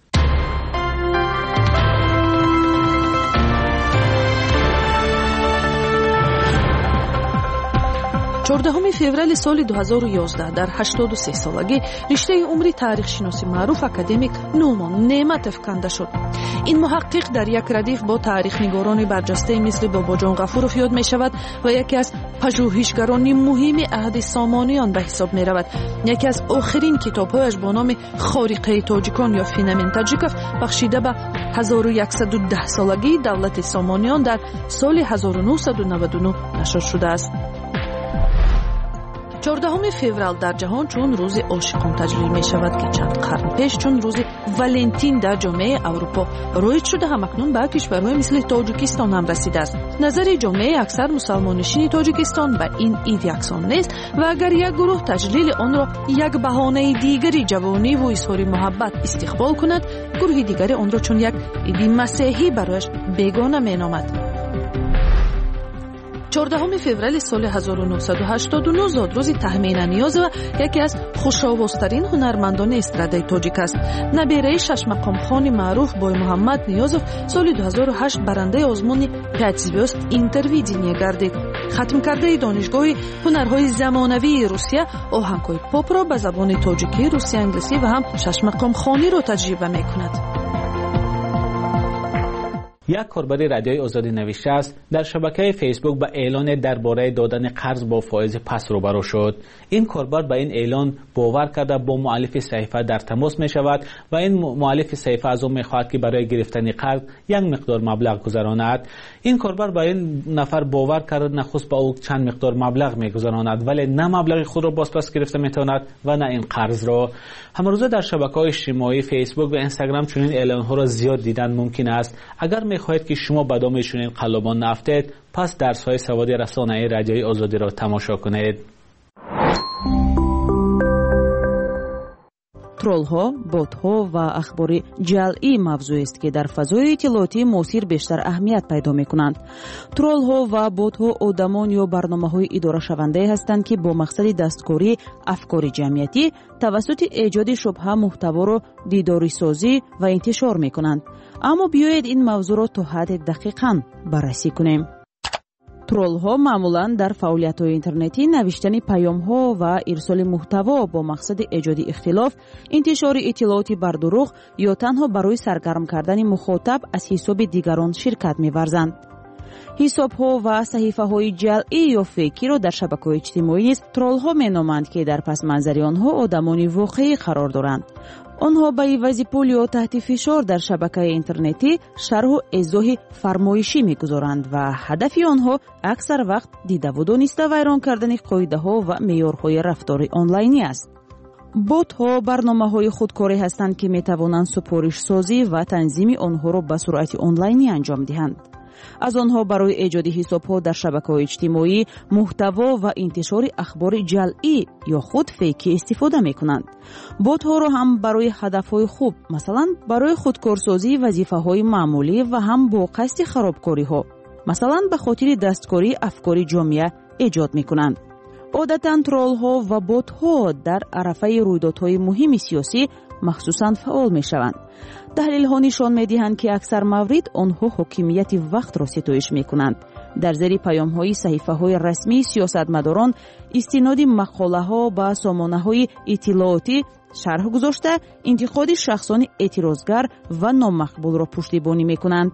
چهاردهم فوریه سال دو هزار و یازده در هشتاد و سه سالگی رشته عمری تاریخ شناسی معروف اکادمیک نومان نعمتов کنده شد. این محقق در یک ردیف با تاریخ نگاران برجسته مثل باباجان غفورов یاد می شود و یکی از پژوهشگران مهم عهد سامانیان به حساب می رود. یکی از آخرین کتابهایش با نام خارقه تاجیکان یا فینامن تاجیکوف بخشیده به هزار و صد و ده سالگی دولت سامانیان در سال هزار و نهصد و نود و نه نشر شده است. چهاردهم فوریه در جهان چون روز عاشقان تجلیل می شود که چند قرن پیش چون روز ولنتین در جامعه اروپا رایج شده، همکنون به کشورهای مثل تاجیکستان هم رسیده است. نظر جامعه اکثر مسلمانشین تاجیکستان به این عید یکسان نیست و اگر یک گروه تجلیل آن را یک بهانه دیگری جوانی و اظهار محبت استقبال کند، گروه دیگری آن را چون یک عید مسیحی برایش بیگانه می نامد. چهاردهم فوریه سال هزار و نهصد و هشتاد و نه زادروز تهمین نیاز و یکی از خوش‌آوازترین هنرمندان استرادای تاجیک است. نبیره شش مقام خان معروف بای محمد نیازوف سال دو هزار و هشت برنده آزمون پنج звезд اینترویدینیا گردید. ختم کرده دانشگاه هنرهای زمانوی روسیه آهنگ‌های پاپ را به زبان تاجیکی، روسی، انگلیسی و هم شش مقام خانی را تجربه می‌کند. یک کاربر رادیوی آزادی نوشته است در شبکه فیسبوک به اعلان درباره دادن قرض با فایز پست روبرو شد. این کاربر به این اعلان باور کرده با مؤلف صحیفه در تماس می شود و این مؤلف صحیفه از او می خواهد که برای گرفتن قرض یک مقدار مبلغ گذراند. این کاربر به این نفر باور کرده نخست با او چند مقدار مبلغ می گذراند ولی نه مبلغ خود را باز پس گرفته می تواند و نه این قرض را. همروزه در شبکه‌های اجتماعی فیسبوک و اینستاگرام چنین اعلان ها را زیاد دیدن ممکن است. اگر می خواهید که شما به دام چنین قلابان نفتید، پس درس های سواد رسانه‌ای رادیوی آزادی را تماشا کنید. троллҳо, ботҳо ва ахбори ҷалъӣ мавзӯест ки дар фазои иттилоотии муосир бештар аҳамият пайдо мекунанд. троллҳо ва ботҳо одамон ё барномаҳои идорашавандае ҳастанд ки бо мақсади дасткории афкори ҷамъиятӣ тавассути эҷоди шубҳа муҳтаворо дидорисозӣ ва интишор мекунанд. аммо биёед ин мавзӯъро то ҳадде дақиқан баррасӣ кунем. троллҳо маъмулан дар фаъолиятҳои интернетӣ навиштани паёмҳо ва ирсоли муҳтаво бо мақсади эҷоди ихтилоф, интишори иттилооти бар дурӯғ ё танҳо барои саргарм кардани мухотаб аз ҳисоби дигарон ширкат меварзанд. ҳисобҳо ва саҳифаҳои ҷалъӣ ё фейкиро дар шабакаҳои иҷтимоӣ низ троллҳо меноманд ки дар пасманзари онҳо одамони воқеӣ қарор доранд. онҳо ба ивази пул ё таҳти фишор дар шабакаи интернетӣ шарҳу эзоҳи фармоишӣ мегузоранд ва ҳадафи онҳо аксар вақт дидаву дониста вайрон кардани қоидаҳо ва меъёрҳои рафтори онлайнӣ аст. ботҳо барномаҳои худкорӣ ҳастанд ки метавонанд супоришсозӣ ва танзими онҳоро ба суръати онлайнӣ анҷом диҳанд. аз онҳо барои эҷоди ҳисобҳо дар шабакаҳои иҷтимоӣ, муҳтаво ва интишори ахбори ҷалъӣ ё худ фейкӣ истифода мекунанд. ботҳоро ҳам барои ҳадафҳои хуб, масалан барои худкорсозии вазифаҳои маъмулӣ ва ҳам бо қасди харобкориҳо, масалан ба хотири дасткории афкори ҷомеа эҷод мекунанд. одатан троллҳо ва ботҳо дар арафаи рӯйдодҳои муҳими сиёсӣ махсусан фаъол мешаванд. таҳлилҳо нишон медиҳанд ки аксар маврид онҳо ҳокимияти вақтро ситоиш мекунанд. дар зери паёмҳои саҳифаҳои расмии сиёсатмадорон истиноди мақолаҳо ба сомонаҳои иттилоотӣ шарҳ гузошта интиқоди шахсони эътирозгар ва номақбулро пуштибонӣ мекунанд.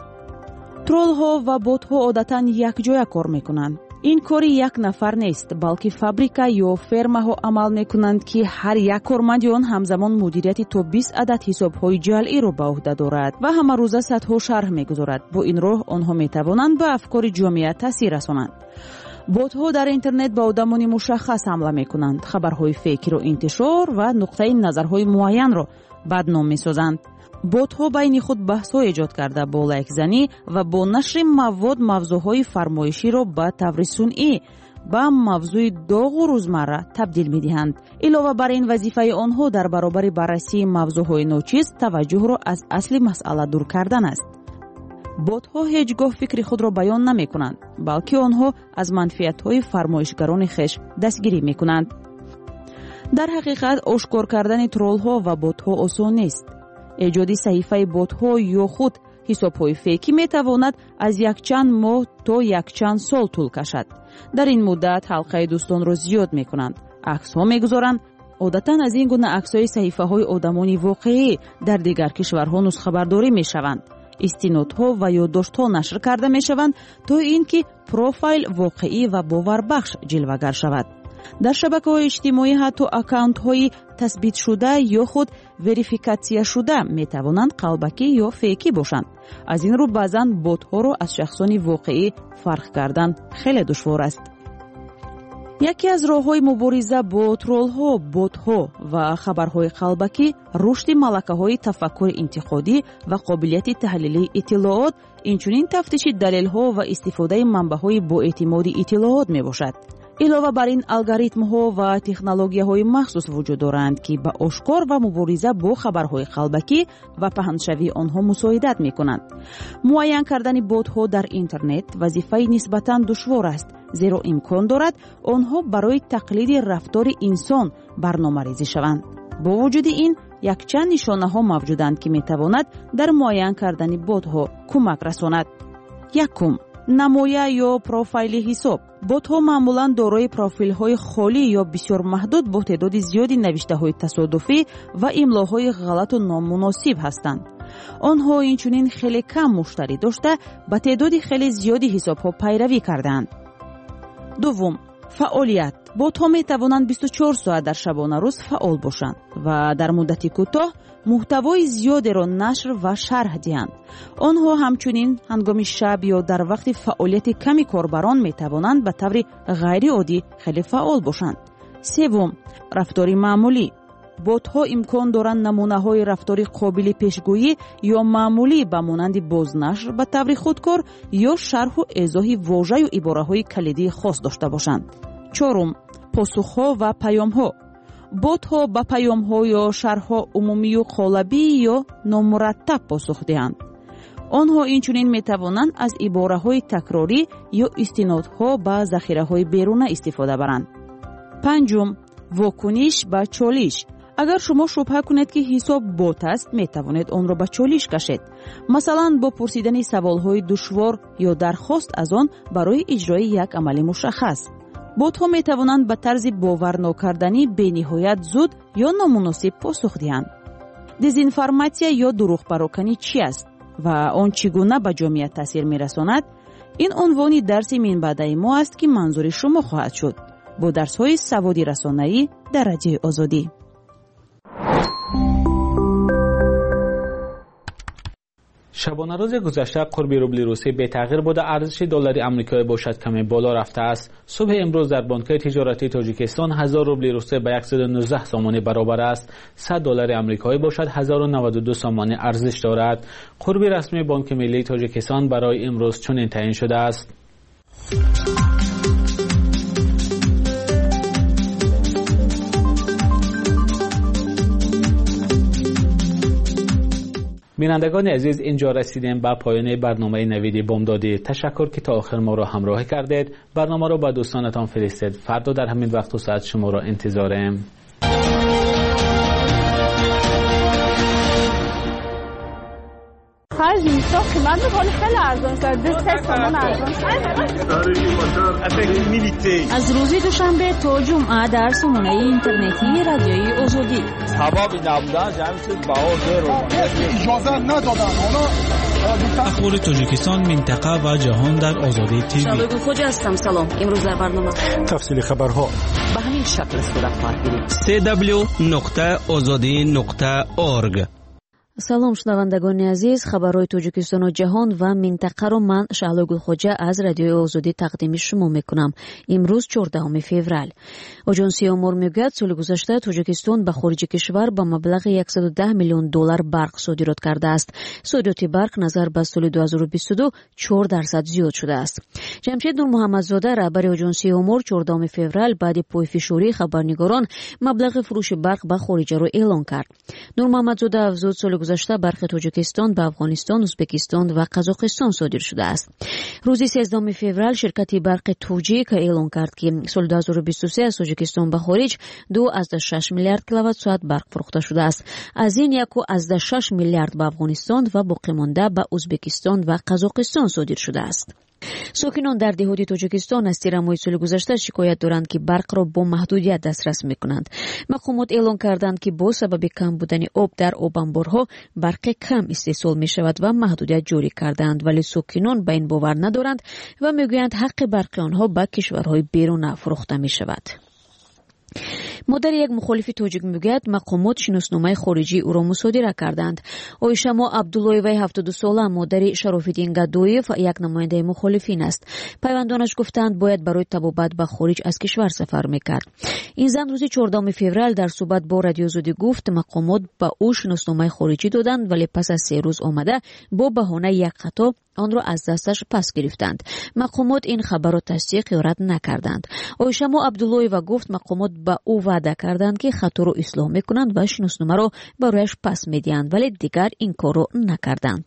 троллҳо ва ботҳо одатан якҷоя кор мекунанд. ин кори як нафар нест, балки фабрика ё фермаҳо амал мекунанд ки ҳар як корманди он ҳамзамон мудирияти то бист адад ҳисобҳои ҷалъиро ба уҳда дорад ва ҳамарӯза садҳо шарҳ мегузорад. бо ин роҳ онҳо метавонанд ба афкори ҷомеа таъсир расонанд. ботҳо дар интернет ба одамони мушаххас ҳамла мекунанд, хабарҳои фейкиро интишор ва нуқтаи назарҳои муайянро бадном месозанд. ботҳо байни худ баҳсҳо эҷод карда бо лайкзанӣ ва бо нашри мавод мавзӯъҳои фармоиширо ба таври сунъӣ ба мавзӯи доғу рӯзмарра табдил медиҳанд. илова бар ин вазифаи онҳо дар баробари баррасии мавзӯъҳои ночиз таваҷҷӯҳро аз асли масъала дур кардан аст. ботҳо ҳеҷ гоҳ фикри худро баён намекунанд, балки онҳо аз манфиатҳои фармоишгарони хеш дастгирӣ мекунанд. дар ҳақиқат ошкор кардани троллҳо ва ботҳо осон нест. эҷоди саҳифаи ботҳо ё худ ҳисобҳои фейкӣ метавонад аз якчанд моҳ то якчанд сол тӯл кашад. дар ин муддат ҳалқаи дӯстонро зиёд мекунанд, аксҳо мегузоранд. одатан аз ин гуна аксҳои саҳифаҳои одамони воқеӣ дар дигар кишварҳо нусхабардорӣ мешаванд. истинодҳо ва ёддоштҳо нашр карда мешаванд то ин ки профайл воқеӣ ва боварбахш ҷилвагар шавад. дар шабакаҳои иҷтимоӣ ҳатто аккаунтҳои tasbitшуда ё худ верификатсияшуда метавонанд қалбакӣ ё фейкӣ бошанд. аз ин рӯ баъзан ботҳоро аз шахсони воқеӣ фарқ кардан хеле душвор аст. яке аз роҳҳои мубориза бо троллҳо, ботҳо ва хабарҳои қалбакӣ рушди малакаҳои тафаккури интиқодӣ ва қобилияти таҳлилии иттилоот, инчунин тафтиши далелҳо ва истифодаи манбаъҳои боэътимоди иттилоот мебошад. илова бар ин алгоритмҳо ва технологияҳои махсус вуҷуд доранд, ки ба ошкор ва мубориза бо хабарҳои қалбакӣ ва паҳншавии онҳо мусоидат мекунанд. муайян кардани ботҳо дар интернет вазифаи нисбатан душвор аст, зеро имкон дорад онҳо барои тақлиди рафтори инсон барномарезӣ шаванд. бо вуҷуди ин якчанд нишонаҳо мавҷуданд, ки метавонад дар муайян кардани ботҳо кӯмак расонад. якум, намоя ё профайли ҳисоб. ботҳо маъмулан дорои профилҳои холӣ ё бисёр маҳдуд бо теъдоди зиёди навиштаҳои тасодуфӣ ва имлоҳои ғалату номуносиб ҳастанд. онҳо инчунин хеле кам муштарӣ дошта ба теъдоди хеле зиёди ҳисобҳо пайравӣ кардаанд. дуввум, фаъолият. ботҳо метавонанд бисту чор соат дар шабона рӯз фаъол бошанд ва дар муддати кӯтоҳ муҳтавои зиёдеро нашр ва шарҳ диҳанд. онҳо ҳамчунин ҳангоми шаб ё дар вақти фаъолияти ками корбарон метавонанд ба таври ғайриоддӣ хеле фаъол бошанд. севум, рафтори маъмулӣ. ботҳо имкон доранд намунаҳои рафтори қобили пешгӯӣ ё маъмулӣ ба монанди бознашр ба таври худкор ё шарҳу эзоҳи вожаю ибораҳои калидии хос дошта бошанд. чорум, посухҳо ва паёмҳо. ботҳо ба паёмҳо ё шарҳҳо умумию қолабӣ ё номураттаб посух диҳанд. онҳо инчунин метавонанд аз ибораҳои такрорӣ ё истинодҳо ба захираҳои беруна истифода баранд. панҷум, вокуниш ба чолиш. агар шумо шубҳа кунед ки ҳисоб бот аст, метавонед онро ба чолиш кашед. масалан, бо пурсидани саволҳои душвор ё дархост аз он барои иҷрои як амали мушаххас. ботҳо метавонанд ба тарзи боварнокарданӣ бениҳоят зуд ё номуносиб посух диҳанд. дезинформатсия ё дурӯғпароканӣ чӣ аст ва он чӣ гуна ба ҷомеа таъсир мерасонад? ин унвони дарси минбаъдаи мо аст, ки манзури шумо хоҳад шуд бо дарсҳои саводи расонаӣ дар радиои озодӣ. шабонарӯзи гузашта қурби рубли русӣ бетағйир буда, арзиши доллари амрикоӣ бошад каме боло рафта аст. субҳи имрӯз дар бонкҳои тиҷоратии тоҷикистон ҳазор рубли русӣ ба яксад و نوزده сомонӣ баробар аст. сад доллари амрикоӣ бошад ҳазору наваду ду сомонӣ арзиш дорад. қурби расмии бонки миллии тоҷикистон барои имрӯз чунин таъин шудааст. بینندگان عزیز، اینجا رسیدیم به پایان برنامه نوید بامدادی. تشکر که تا آخر ما را همراهی کردید. برنامه را با دوستانتان فرستید. فردا در همین وقت و ساعت شما را انتظاریم. خرج نیستا قیمت خالی خیلی ارزان کرده، سه تومان ارزان از روزی دوشنبه تا جمعه در سامانه اینترنتی رادیوی آزادی. سبب نبودن جمعی چیز بها رو اجازه ندادن. اخبار تاجیکستان، منطقه و جهان در آزادی تیوی. شالوگو خوجا هستم. سلام. امروز در برنامه تفصیل خبرها به همین شکل صورت خواهد گرفت. سی دبلیو نقطه آزادی نقطه اورگ. салом шунавандагони азиз, хабарҳои тоҷикистону ҷаҳон ва минтақаро ман Шаҳло Гулхоҷа аз радиои Озодӣ тақдими шумо мекунам. имрӯз чордаҳуми феврал. оҷонсияи омор мегӯяд, соли гузашта Тоҷикистон ба хориҷи кишвар ба маблағи яксаду даҳ миллион доллар барқ содирот кардааст. содироти барқ назар ба соли ду ҳазору бисту ду чор дарсад зиёд шудааст. ҷамшед Нурмуҳаммадзода, раҳбари оҷонсияи омор, чордаҳуми феврал баъди пойфишории хабарнигорон маблағи фурӯши барқ ба хориҷаро эълон кард. Нурмуҳаммадзода афзуд, соли гузашта барқи Тоҷикистон ба Афғонистон, Узбекистон ва Қазоқистон содир шудааст. рӯзи сездахуми феврал ширкати барқи Тоҷик эълон кард, ки соли ду ҳазору бисту се аз Тоҷикистон ба хориҷ ду азда шаш миллиард киловаттсоат барқ фурӯхта шудааст. аз ин яку азда шаш миллиард ба Афғонистон ва боқимонда ба Узбекистон ва Қазоқистон содир шудааст. сокинон дар деҳоти Тоҷикистон аз тирамоҳи соли гузашта шикоят доранд, ки барқро бо маҳдудият дастрас мекунанд. мақомот эълон карданд, ки бо сабаби кам будани об дар обанборҳо барқи кам истеҳсол мешавад ва маҳдудият ҷорӣ кардаанд, вале сокинон ба ин бовар надоранд ва мегӯянд ҳаққи барқи онҳо ба кишварҳои беруна фурӯхта мешавад. مادر یک مخالف تاجیک میگوید مقامات شناسنامه خارجی او را مصادره کردند. آیشما عبداللهی هفتاد و دو ساله مادر شراف‌الدین گدویف یک نماینده مخالفین است. پیوندانش گفتند باید برای طبابت به خارج از کشور سفر میکرد. این زن روز چهاردهم فوریه در صحبت با رادیو آزادی گفت مقامات به او شناسنامه خارجی دادند ولی پس از سه روز آمده با بهانه یک خطا آن را از دستش پس گرفتند. مقامات این خبر را تصدیق یا رد نکردند. آیشما عبداللهی و گفت مقامات به او وعده کردند که خطا را اصلاح میکنند و شناسنامه را برایش پس میدهند ولی دیگر این کار را نکردند.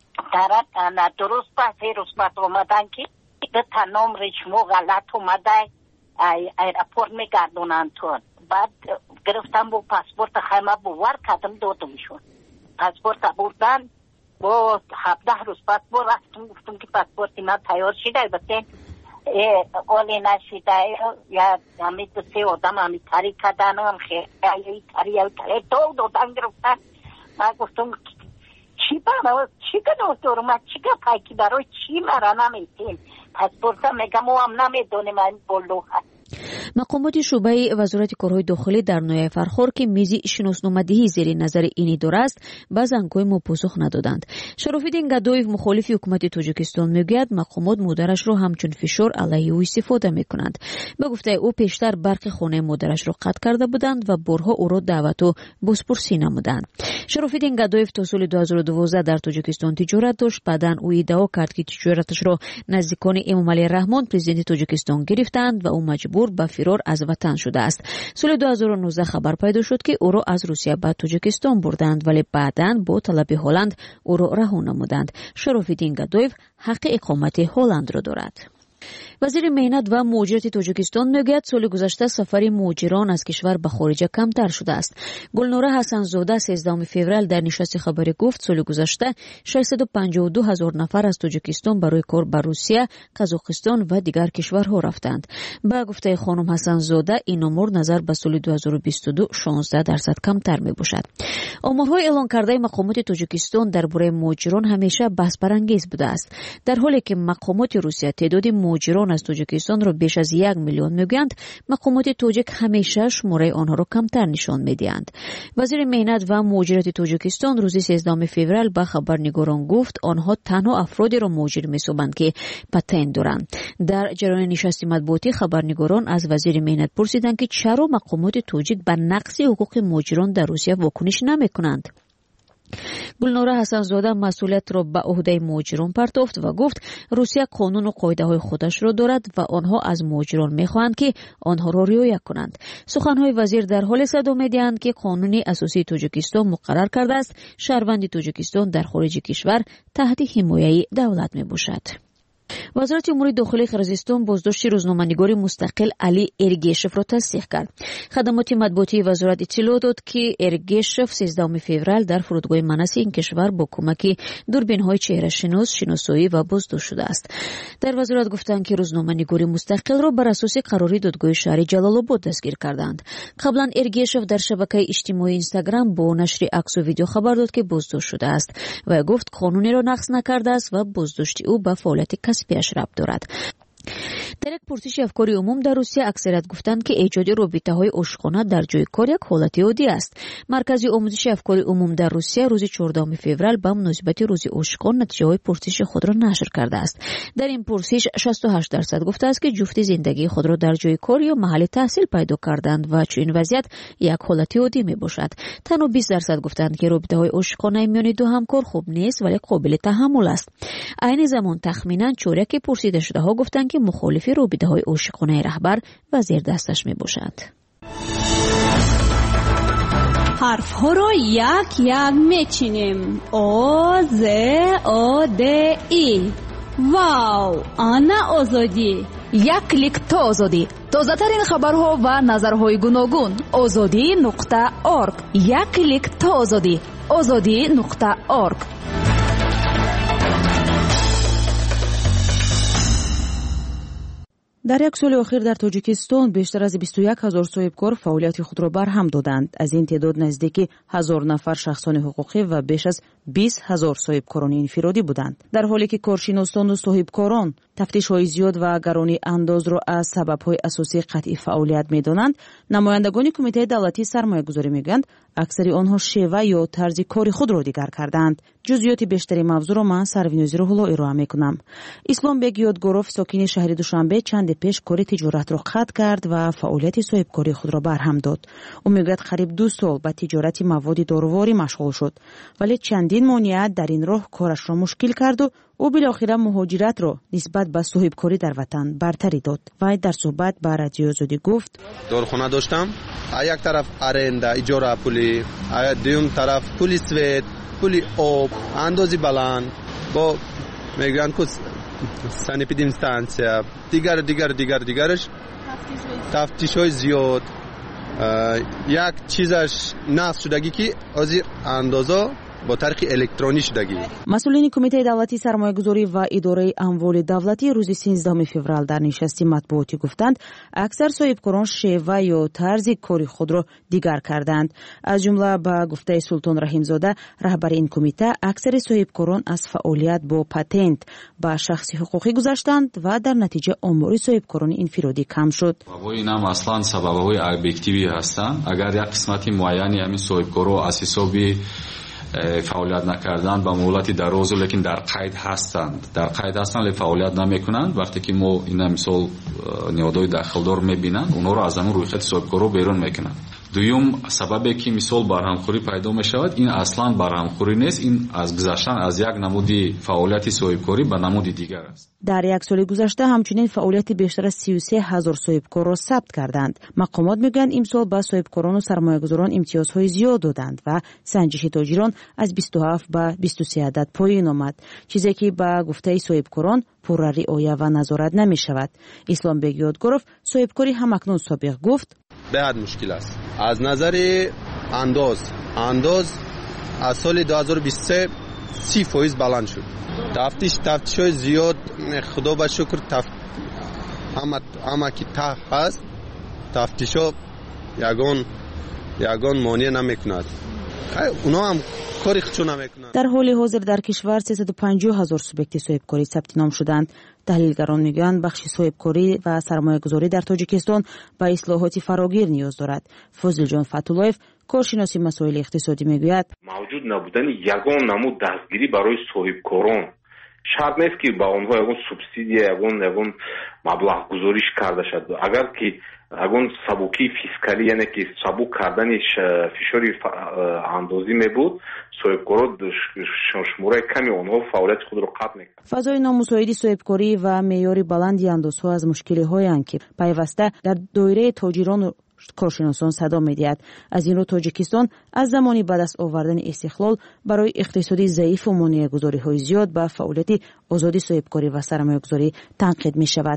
در درست پس رسمت آمدن که تا نام شما غلط اومده ایرپورت میگردونند تو. بعد گرفتم با پاسپورت خیمه بوار کردم دادم شد. پاسپورت بردن با هفده روز بعد با رفتم گفتم که پاسپورت من تیار شده البته اولی نشده یا همین دو سه آدم همین تاری کردن هم خیلی تاری تاری دو دادن گرفتن. من گفتم چی برای چی کنم من چی که پایکی برای چی مرا نمیتین پاسپورت میگم و هم نمیدونه من بلو هست. مقامات شعبه وزارت کارهای داخلی در نویای فرخار که میزی شناسنامه‌دهی زیر نظر این اداره است به زنگ‌های ما پاسخ ندادند. شراف‌الدین گدویف مخالف حکومت تاجیکستان میگوید مقامات مادرش را همچون فشار علیه او استفاده میکنند. به گفته او پیشتر برق خانه مادرش را قطع کرده بودند و بارها او را دعوت و بازپرسی نمودند. شراف‌الدین گدویف تا سال دو هزار و دوازده در تاجیکستان تجارت داشت. بعداً او ادعا کرد که تجارتش را نزدیکان امامعلی رحمان پرزیدنت تاجیکستان گرفتند و او مجبور به فرار از وطن شده است. سال دو هزار و نوزده خبر پیدا شد که او را از روسیه به تاجیکستان بردند ولی بعداً با طلب هلند او را رها نمودند. شراف‌الدین گدویف حق اقامت هلند را دارد. وزیر مهنت و مهاجرت تاجیکستان میگوید سال گذشته سفر مهاجران از کشور به خارج کمتر شده است. گلنوره حسن‌زاده سیزدهم فوریه در نشست خبری گفت سال گذشته ششصد و پنجاه و دو هزار نفر از تاجیکستان برای کار به روسیه، قزاقستان و دیگر کشورها رفتند. با گفته خانم حسن‌زاده این امور نظر به سال دو هزار و بیست و دو شانزده درصد کمتر میباشد. آمارهای اعلام کرده مقامات تاجیکستان درباره مهاجران همیشه بحث برانگیز بوده است. در حالی که مقامات روسیه تعداد مهاجران از تاجیکستان را بیش از یک میلیون میگویند، مقامات تاجیک همیشه شماره آنها را کمتر نشان میدهند. وزیر مهنت و مهاجرت تاجیکستان روز سیزدهم فوریه به خبرنگاران گفت آنها تنها افرادی را مهاجر می‌سابند که پتنت دارند. در جریان نشست مطبوعاتی خبرنگاران از وزیر مهنت پرسیدند که چرا مقامات تاجیک به نقض حقوق مهاجران در روسیه واکنش نمی‌کنند. گلنوره حسن‌زاده مسئولیت را به عهده مهاجران پرتافت و گفت روسیه قانون و قاعده‌های خودش را دارد و آنها از مهاجران می‌خواهند که آنها را رعایت کنند. سخن‌های وزیر در حال صدا می‌دهند که قانون اساسی تاجیکستان مقرر کرده است شهروند تاجیکستان در خارج کشور تحت حمایت دولت میباشد. وزارت امور داخلی قرقیزستان بازداشت روزنامه‌نگار مستقل علی ارگیشف را تصدیق کرد. خدمات مطبوعاتی وزارت اطلاع داد که ارگیشف سیزدهم فوریه در فرودگاه مناس این کشور با کمک دوربین‌های چهره شناس شناسایی و بازداشت شده است. در وزارت گفتند که روزنامه‌نگار مستقل را بر اساس قراری دادگاه شهر جلال آباد دستگیر کردند. قبلا ارگیشف در شبکه اجتماعی اینستاگرام با نشر عکس و ویدیو خبر داد که بازداشت شده است و گفت قانونی را نقض نکرده است و بازداشت او به فعالیت کسبیش ربط دارد. در یک پرسش افکار عموم در روسیه اکثریت گفتند که ایجاد رابطه‌های عاشقانه در جای کار یک حالت عادی است. مرکز آموزش افکار عموم در روسیه روز چهاردهم فوریه به مناسبت روز عاشقان نتیجه‌های پرسش خود را نشر کرده است. در این پرسش شصت و هشت درصد گفته است که جفت زندگی خود را در جای کار یا محل تحصیل پیدا کردند و چنین وضعیت یک حالت عادی میباشد. تنها بیست درصد گفتند که رابطه‌های عاشقانه میان دو همکار خوب نیست ولی قابل تحمل است. عین زمان تخمیناً چورک پرسیده شده‌ها گفتند که مخالف رابطه‌های عاشقانه رهبر و زیر دستش میباشد. حرف ها رو یک یک میچینیم. او ز او د ای. واو، آنا آزادی. یک کلیک تا آزادی. تازه ترین خبرها و نظرهای گوناگون. آزادی نقطه اورگ. یک کلیک تا آزادی. آزادی نقطه اورگ. در یک سال اخیر در تاجیکستان بیشتر از بیست و یک هزار صاحبکار فعالیت خود را برهم دادند. از این تعداد نزدیک هزار نفر شخصان حقوقی و بیش از بیست هزار صاحبکاران انفرادی بودند. در حالی که کارشناسان و صاحبکاران تفتیش‌های زیاد و گرانی انداز را از سبب‌های اساسی قطعی فعالیت می‌دانند، نمایندگان کمیته دولتی سرمایه‌گذاری می‌گویند اکثر آنها شیوه یا طرز کار خود را دیگر کردند. جزئیات بیشتری موضوع را من سروینوزی روح‌الله ارائه می‌کنم. اسلام بیگ یادگوروف ساکن شهر دوشنبه چند پیش کار تجارت را قطع کرد و فعالیت صاحبکاری خود را برهم داد. او می‌گوید قریب دو سال به تجارت مواد داروواری مشغول شد، ولی چندین مانعیت در این راه کارش را مشکل کرد و او بالاخره مهاجرت را نسبت به صاحبکاری در وطن برتری داد. و در صحبت با رادیو آزادی گفت: دارخانه داشتم، یک طرف ارنده اجاره پولی، دوم طرف پولی سوئد، پولی آب، اندازی بلند با میگن که سانیپید اینستانسیا دیگر دیگر دیگر دیگرش تفتیش‌های زیاد. یک چیزش نقص شدگی که از اندازه با طریق الکترونی شدگی. مسئولین کمیته دولتی سرمایه‌گذاری و اداره اموال دولتی روز سیزدهم فوریه در نشستی مطبوعاتی گفتند اکثر صاحبکاران شیوه یا طرز کاری خود را دیگر کردند. از جمله با گفته سلطان رحیمزاده رهبر این کمیته اکثر صاحبکاران از فعالیت با پتنت به شخصی حقوقی گذشتند و در نتیجه آمار صاحبکاران انفرادی کم شد. و اینم اصلا سبب‌های ابجکتیوی هستند. اگر یک قسمتی معینی همین صاحبکارا از حسابی فعالیت نکردن با مهلت دراز لیکن در قید هستند در قید هستند ولی فعالیت نمیکنند، وقتی که ما اینا مثال نهادهای داخلدار میبینند اونها رو از همون رویخط صاحبکارا بیرون میکنند. دوم سببی که مثال برهمخوری پیدا میشود این اصلا برهمخوری نیست، این از گذشتن از یک نمودی فعالیت صاحبکاری به نمودی دیگر است. در یک سال گذشته همچنین فعالیت بیشتر از سی و سه هزار صاحبکار را ثبت کردند. مقامات میگن امسال با صاحبکاران و سرمایه‌گذاران امتیازهای زیاد دادند و سنجش تاجران از بیست و هفت به بیست و سه عدد پایین آمد، چیزی که با گفته صاحبکاران پورا رعایت و نظارت نمی شود. اسلام بیگ یادگوروف صاحبکاری همکنون سابق گفت بسیار مشکل است. از نظر انداز انداز از سال دو هزار و بیست و سه سی فیصد بلند شد. تفتیش تفتیش‌های زیاد خدا به شکر تفت همه همه کی ته هست تفتیش‌ها یگان یگان مانع نمی‌کند. اونا هم کاری خودشون نمی‌کنند. در حال حاضر در کشور سیصد و پنجاه هزار سوبیکت صاحبکاری ثبت نام شدند. تحلیلگران میگویند بخش صاحبکاری و سرمایه‌گذاری در تاجیکستان به اصلاحات فراگیر نیاز دارد. فضل جان فتولایف کارشناس مسائل اقتصادی میگوید موجود نبودن یگان نمود دستگیری برای صاحبکاران شرط نیست که با آنها یگان سوبسیدیا یگان یگان مبلغ گذاریش کرده شد. اگر که یگان سبوکی فیسکالی یعنی که سبوک کردنش فشاری اندازی می بود صاحبکاران شماره کمی آنها فعالیت خود را قطع می‌کرد. فضای نامساعد صاحبکاری و معیار بلندی اندازها از مشکل‌های آن که پیوسته در دایره تاجران کارشناسان صدا می‌دهد. از این رو تاجیکستان از زمانی بعد از آوردن استقلال برای اقتصادی ضعیف و مانع‌گذاری‌های زیاد به فعالیت آزادی صاحبکاری و سرمایه‌گذاری تنقید می‌شود.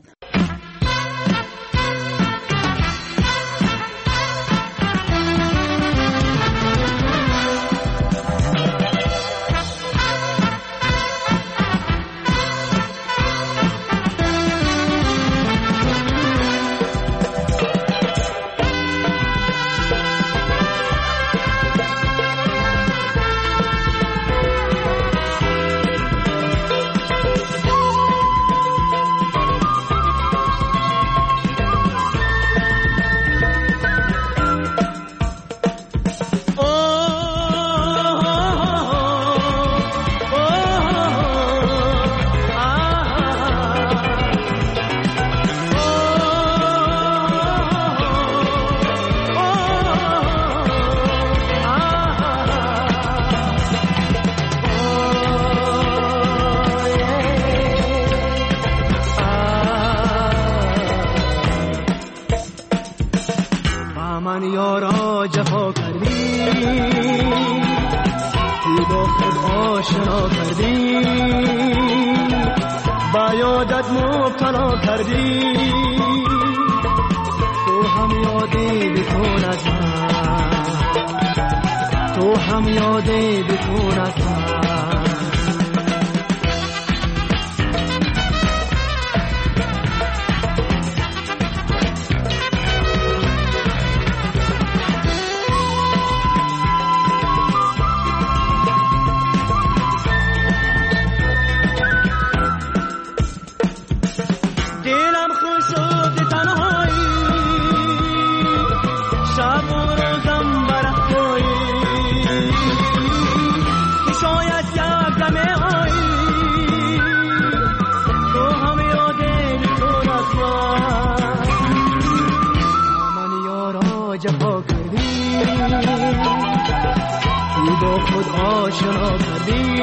با خود آشنا کردی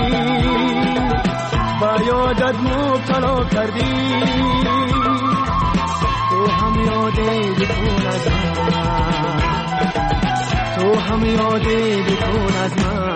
با یادت مبتلا کردی تو هم یادی بکن از من تو هم یادی بکن از من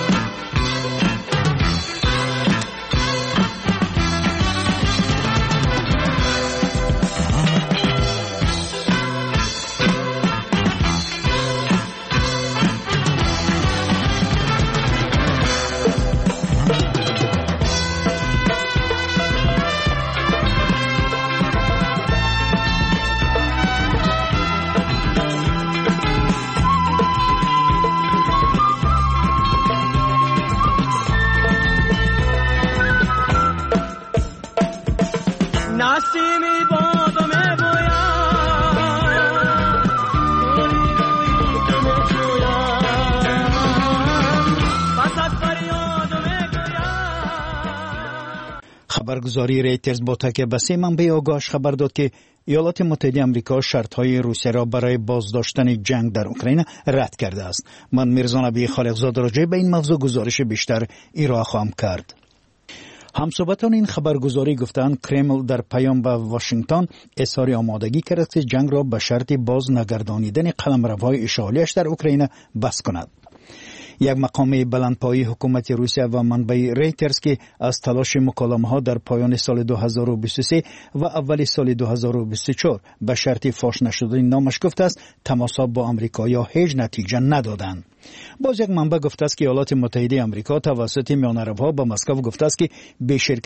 خبرگزاری ریترز با تکیه به سه منبع آگاهش خبر داد که ایالات متحده آمریکا شرط‌های روسیه را برای بازداشتن جنگ در اوکراین رد کرده است. من میرزا نبی خالقزاده راجع به این موضوع گزارش بیشتر ارائه خواهم کرد. همصحبتان این خبرگزاری گفتند کرمل در پیام به واشنگتن اظهار آمادگی کرد که جنگ را به شرط باز نگردانیدن قلمروهای اشغالیش در اوکراین بس کند. یک مقام بلندپایه حکومت روسیه و منبع ریترز که از تلاش مکالمه ها در پایان سال دو هزار و بیست و سه و اول سال دو هزار و بیست و چهار به شرط فاش نشدن نامش گفته است تماسها با آمریکا یا هیچ نتیجه ندادند. باز یک منبع گفته است که ایالات متحده آمریکا توسط میانعرب‌ها به مسکو گفته است که به شرکت